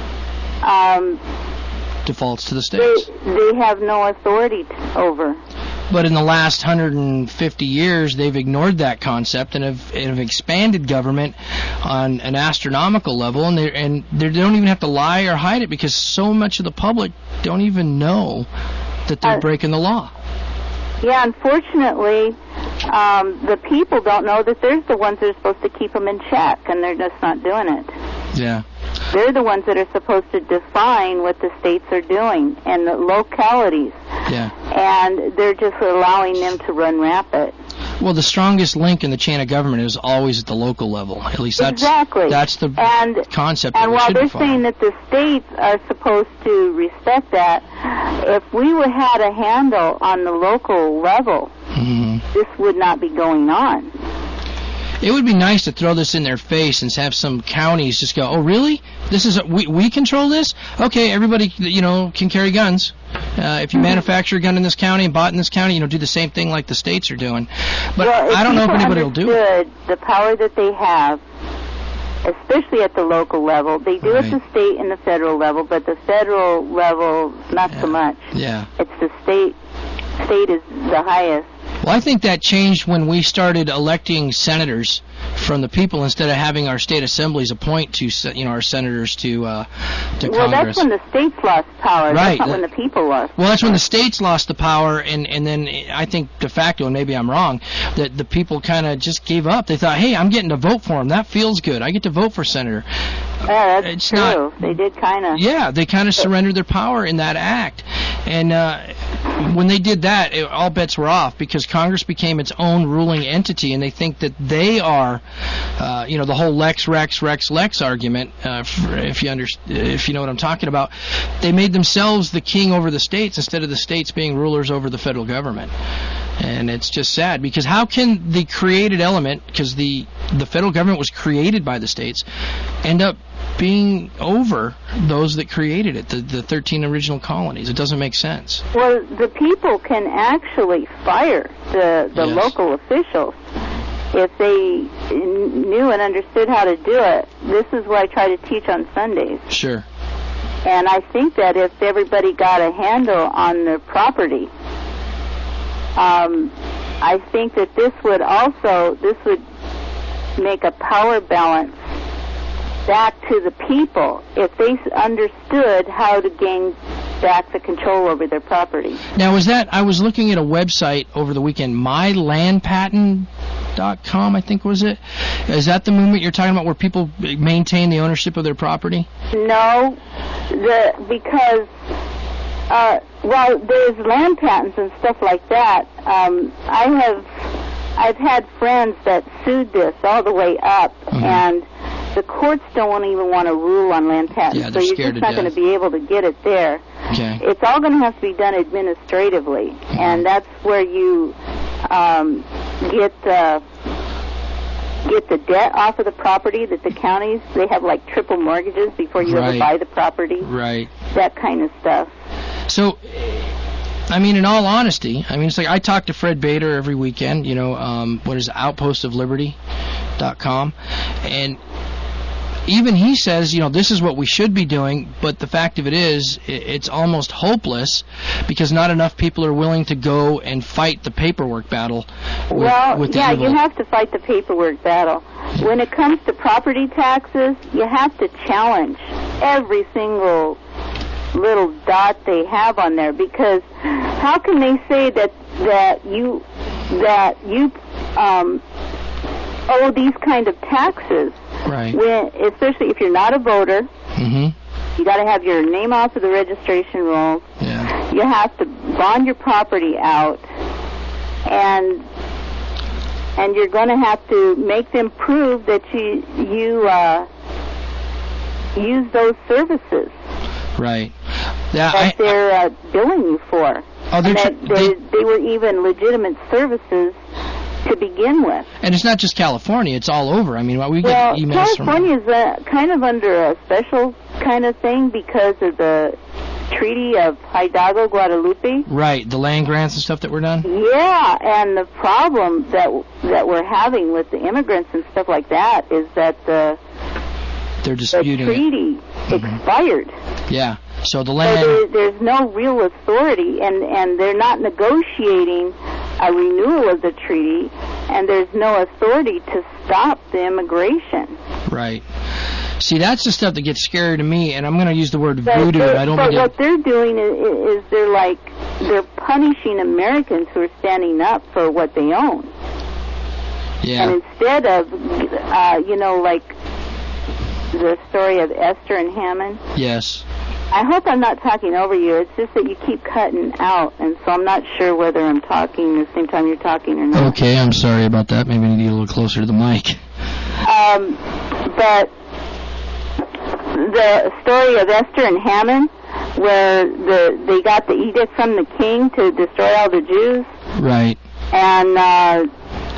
defaults to the states. They have no authority over. But in the last 150 years, they've ignored that concept and have expanded government on an astronomical level, and they don't even have to lie or hide it because so much of the public don't even know that they're breaking the law. Yeah, unfortunately, the people don't know that they're the ones that are supposed to keep them in check, and they're just not doing it. Yeah. They're the ones that are supposed to define what the states are doing and the localities. Yeah. And they're just allowing them to run rampant. Well, the strongest link in the chain of government is always at the local level. At least that's the concept. And while they're follow. saying that the states are supposed to respect that, if we had a handle on the local level, this would not be going on. It would be nice to throw this in their face and have some counties just go, "Oh, really? This is we control this? Okay, everybody, can carry guns. If you manufacture a gun in this county and bought in this county, do the same thing like the states are doing." But I don't know if anybody will do it. The power that they have, especially at the local level, they do at the state and the federal level, but the federal level not so much. Yeah. It's the state. State is the highest. Well, I think that changed when we started electing senators from the people instead of having our state assemblies appoint our senators to Congress. Well, that's when the states lost power. Right. That's not when the people lost. Well, that's when the states lost the power, and then I think de facto, and maybe I'm wrong, that the people kind of just gave up. They thought, hey, I'm getting to vote for him. That feels good. I get to vote for senator. Yeah, that's true. They did kind of. Yeah, they kind of surrendered their power in that act. And when they did that, all bets were off because Congress became its own ruling entity, and they think that they are, the whole Lex, Rex, Rex, Lex argument, if you know what I'm talking about. They made themselves the king over the states instead of the states being rulers over the federal government. And it's just sad because how can the created element, because the federal government was created by the states, end up being over those that created it, the 13 original colonies? It doesn't make sense. Well, the people can actually fire the local officials if they knew and understood how to do it. This is what I try to teach on Sundays. Sure. And I think that if everybody got a handle on their property, I think that this would make a power balance back to the people if they understood how to gain back the control over their property. Now, I was looking at a website over the weekend, mylandpatent.com, I think was it? Is that the movement you're talking about where people maintain the ownership of their property? No, because while there's land patents and stuff like that, I've had friends that sued this all the way up, and the courts don't even want to rule on land patents, so you're just not going to be able to get it there. Okay. It's all going to have to be done administratively, and that's where you get the debt off of the property that the counties, they have like triple mortgages before you ever buy the property. Right. That kind of stuff. So, I mean, in all honesty, it's like I talk to Fred Bader every weekend, what is it, outpostofliberty.com, and even he says, this is what we should be doing, but the fact of it is, it's almost hopeless because not enough people are willing to go and fight the paperwork battle with the evil. You have to fight the paperwork battle. When it comes to property taxes, you have to challenge every single little dot they have on there, because how can they say that you owe these kind of taxes, right? Especially if you're not a voter You got to have your name off of the registration rolls. Yeah. You have to bond your property out, and you're going to have to make them prove that you use those services. Right. That they're billing you for. Oh, and that they were even legitimate services to begin with. And it's not just California; it's all over. I mean, we get emails California is kind of under a special kind of thing because of the Treaty of Hidalgo, Guadalupe. Right, the land grants and stuff that were done. Yeah, and the problem that we're having with the immigrants and stuff like that is that they're disputing the treaty expired. Yeah. So the land. So there's no real authority, and they're not negotiating a renewal of the treaty, and there's no authority to stop the immigration. Right. See, that's the stuff that gets scary to me, and I'm going to use the word voodoo. I don't. But what they're doing is they're punishing Americans who are standing up for what they own. Yeah. And instead of, like the story of Esther and Hammond. Yes. I hope I'm not talking over you. It's just that you keep cutting out, and so I'm not sure whether I'm talking the same time you're talking or not. Okay, I'm sorry about that. Maybe I need to get a little closer to the mic. But the story of Esther and Hammond, where they got the edict from the king to destroy all the Jews. Right. And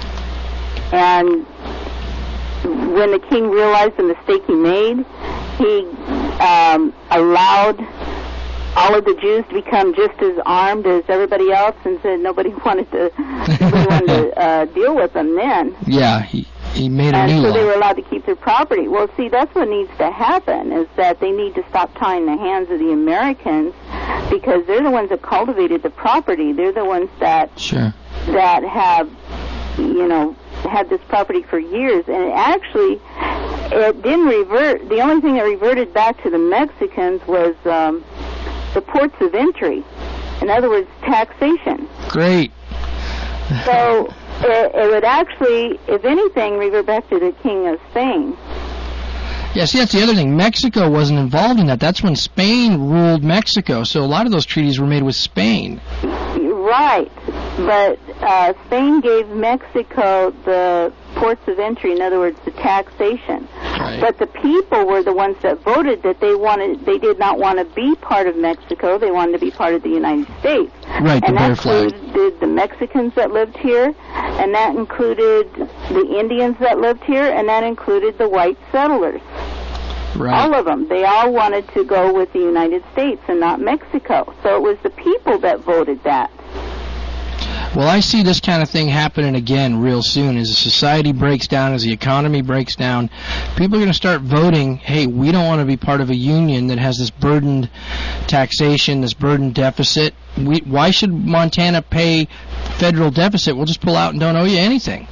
when the king realized the mistake he made, he allowed all of the Jews to become just as armed as everybody else, and said nobody wanted to deal with them then. Yeah, he made a new law. And so they were allowed to keep their property. Well, see, that's what needs to happen, is that they need to stop tying the hands of the Americans, because they're the ones that cultivated the property. They're the ones that have, had this property for years, and it didn't revert. The only thing that reverted back to the Mexicans was the ports of entry. In other words, taxation. Great. So it would actually, if anything, revert back to the King of Spain. Yeah, see, that's the other thing. Mexico wasn't involved in that. That's when Spain ruled Mexico. So a lot of those treaties were made with Spain. Right. But Spain gave Mexico the ports of entry, in other words, the taxation. Right. But the people were the ones that voted that they did not want to be part of Mexico. They wanted to be part of the United States. Right, and the that flag. included the Mexicans that lived here, and that included the Indians that lived here, and that included the white settlers. Right. All of them. They all wanted to go with the United States and not Mexico. So it was the people that voted that. Well, I see this kind of thing happening again real soon. As society breaks down, as the economy breaks down, people are going to start voting, hey, we don't want to be part of a union that has this burdened taxation, this burdened deficit. Why should Montana pay federal deficit? We'll just pull out and don't owe you anything.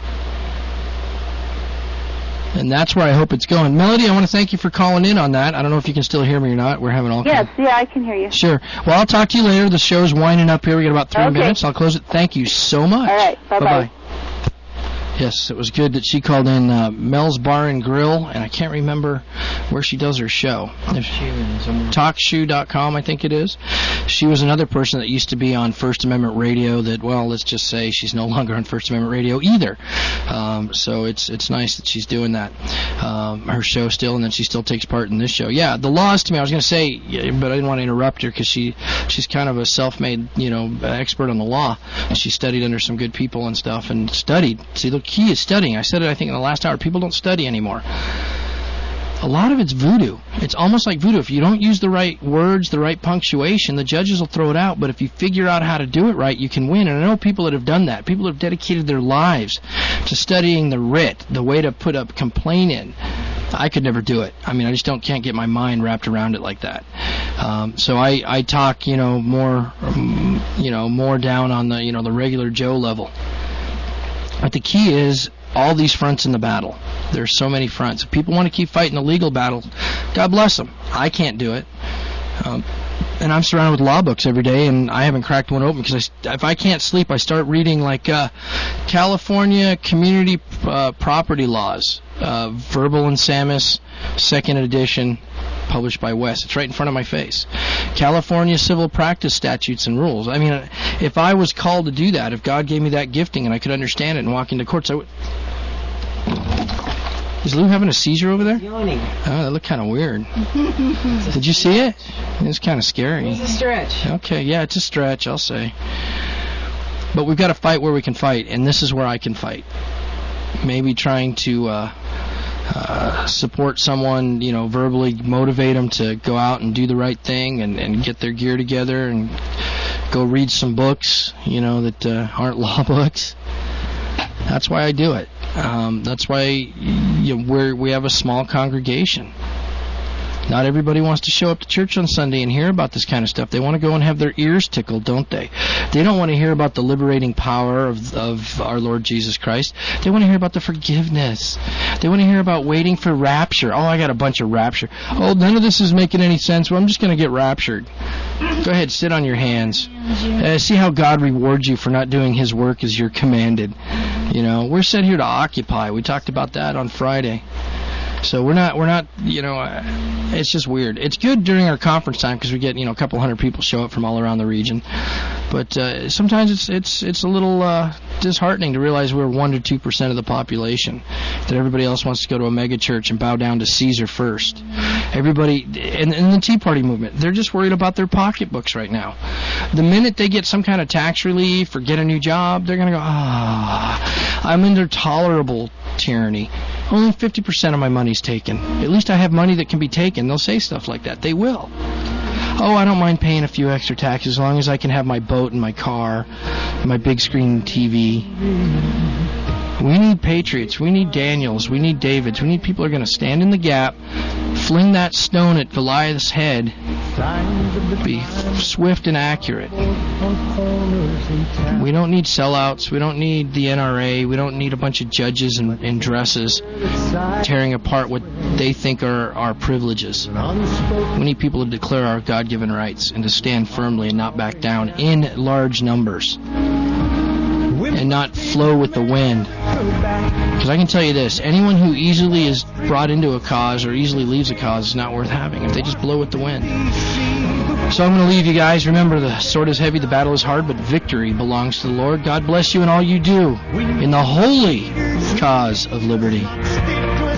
And that's where I hope it's going. Melody, I want to thank you for calling in on that. I don't know if you can still hear me or not. We're having all Yes, yeah, I can hear you. Sure. Well, I'll talk to you later. The show's winding up here. We got about 3 minutes. I'll close it. Thank you so much. All right. Bye-bye. Yes, it was good that she called in Mel's Bar and Grill, and I can't remember where she does her show. TalkShoe.com, I think it is. She was another person that used to be on First Amendment Radio that, well, let's just say she's no longer on First Amendment Radio either. So it's nice that she's doing that, her show still, and then she still takes part in this show. Yeah, the laws to me, I was going to say, but I didn't want to interrupt her because she's kind of a self-made, expert on the law. She studied under some good people and stuff and studied. See, the key is studying. I said it, I think, in the last hour. People don't study anymore. A lot of it's voodoo. It's almost like voodoo. If you don't use the right words, the right punctuation, the judges will throw it out. But if you figure out how to do it right, you can win. And I know people that have done that. People that have dedicated their lives to studying the writ, the way to put a complaint in. I could never do it. I mean, I just can't get my mind wrapped around it like that. So I talk, more down on the, the regular Joe level. But the key is all these fronts in the battle. There's so many fronts. If people want to keep fighting the legal battle, God bless them. I can't do it. And I'm surrounded with law books every day, and I haven't cracked one open because if I can't sleep, I start reading like California Community Property Laws, Verbal and Samus, 2nd edition. published by West. It's right in front of my face. California Civil Practice Statutes and Rules. I mean, if I was called to do that, if God gave me that gifting and I could understand it and walk into courts, I would... Is Lou having a seizure over there? Yawning. Oh, that looked kind of weird. Did you see it? It's kind of scary. It's a stretch. Okay, yeah, it's a stretch, I'll say. But we've got to fight where we can fight, and this is where I can fight. Maybe trying to support someone, verbally motivate them to go out and do the right thing and get their gear together and go read some books, that aren't law books. That's why I do it. That's why we have a small congregation. Not everybody wants to show up to church on Sunday and hear about this kind of stuff. They want to go and have their ears tickled, don't they? They don't want to hear about the liberating power of our Lord Jesus Christ. They want to hear about the forgiveness. They want to hear about waiting for rapture. Oh, I got a bunch of rapture. Oh, none of this is making any sense. Well, I'm just going to get raptured. Go ahead, sit on your hands. See how God rewards you for not doing His work as you're commanded. We're set here to occupy. We talked about that on Friday. So we're not, it's just weird. It's good during our conference time because we get, a couple hundred people show up from all around the region. But sometimes it's a little disheartening to realize we're 1 to 2% of the population. That everybody else wants to go to a mega church and bow down to Caesar first. Everybody in the Tea Party movement, they're just worried about their pocketbooks right now. The minute they get some kind of tax relief or get a new job, they're going to go, I'm under tolerable tyranny. Only 50% of my money's taken. At least I have money that can be taken. They'll say stuff like that. They will. Oh, I don't mind paying a few extra taxes as long as I can have my boat and my car, and my big screen TV. We need patriots. We need Daniels. We need Davids. We need people who are going to stand in the gap, fling that stone at Goliath's head, be swift and accurate. We don't need sellouts. We don't need the NRA. We don't need a bunch of judges in dresses tearing apart what they think are our privileges. We need people to declare our God-given rights and to stand firmly and not back down in large numbers and not flow with the wind. Because I can tell you this, anyone who easily is brought into a cause or easily leaves a cause is not worth having if they just blow with the wind. So I'm going to leave you guys. Remember, the sword is heavy, the battle is hard, but victory belongs to the Lord. God bless you in all you do in the holy cause of liberty.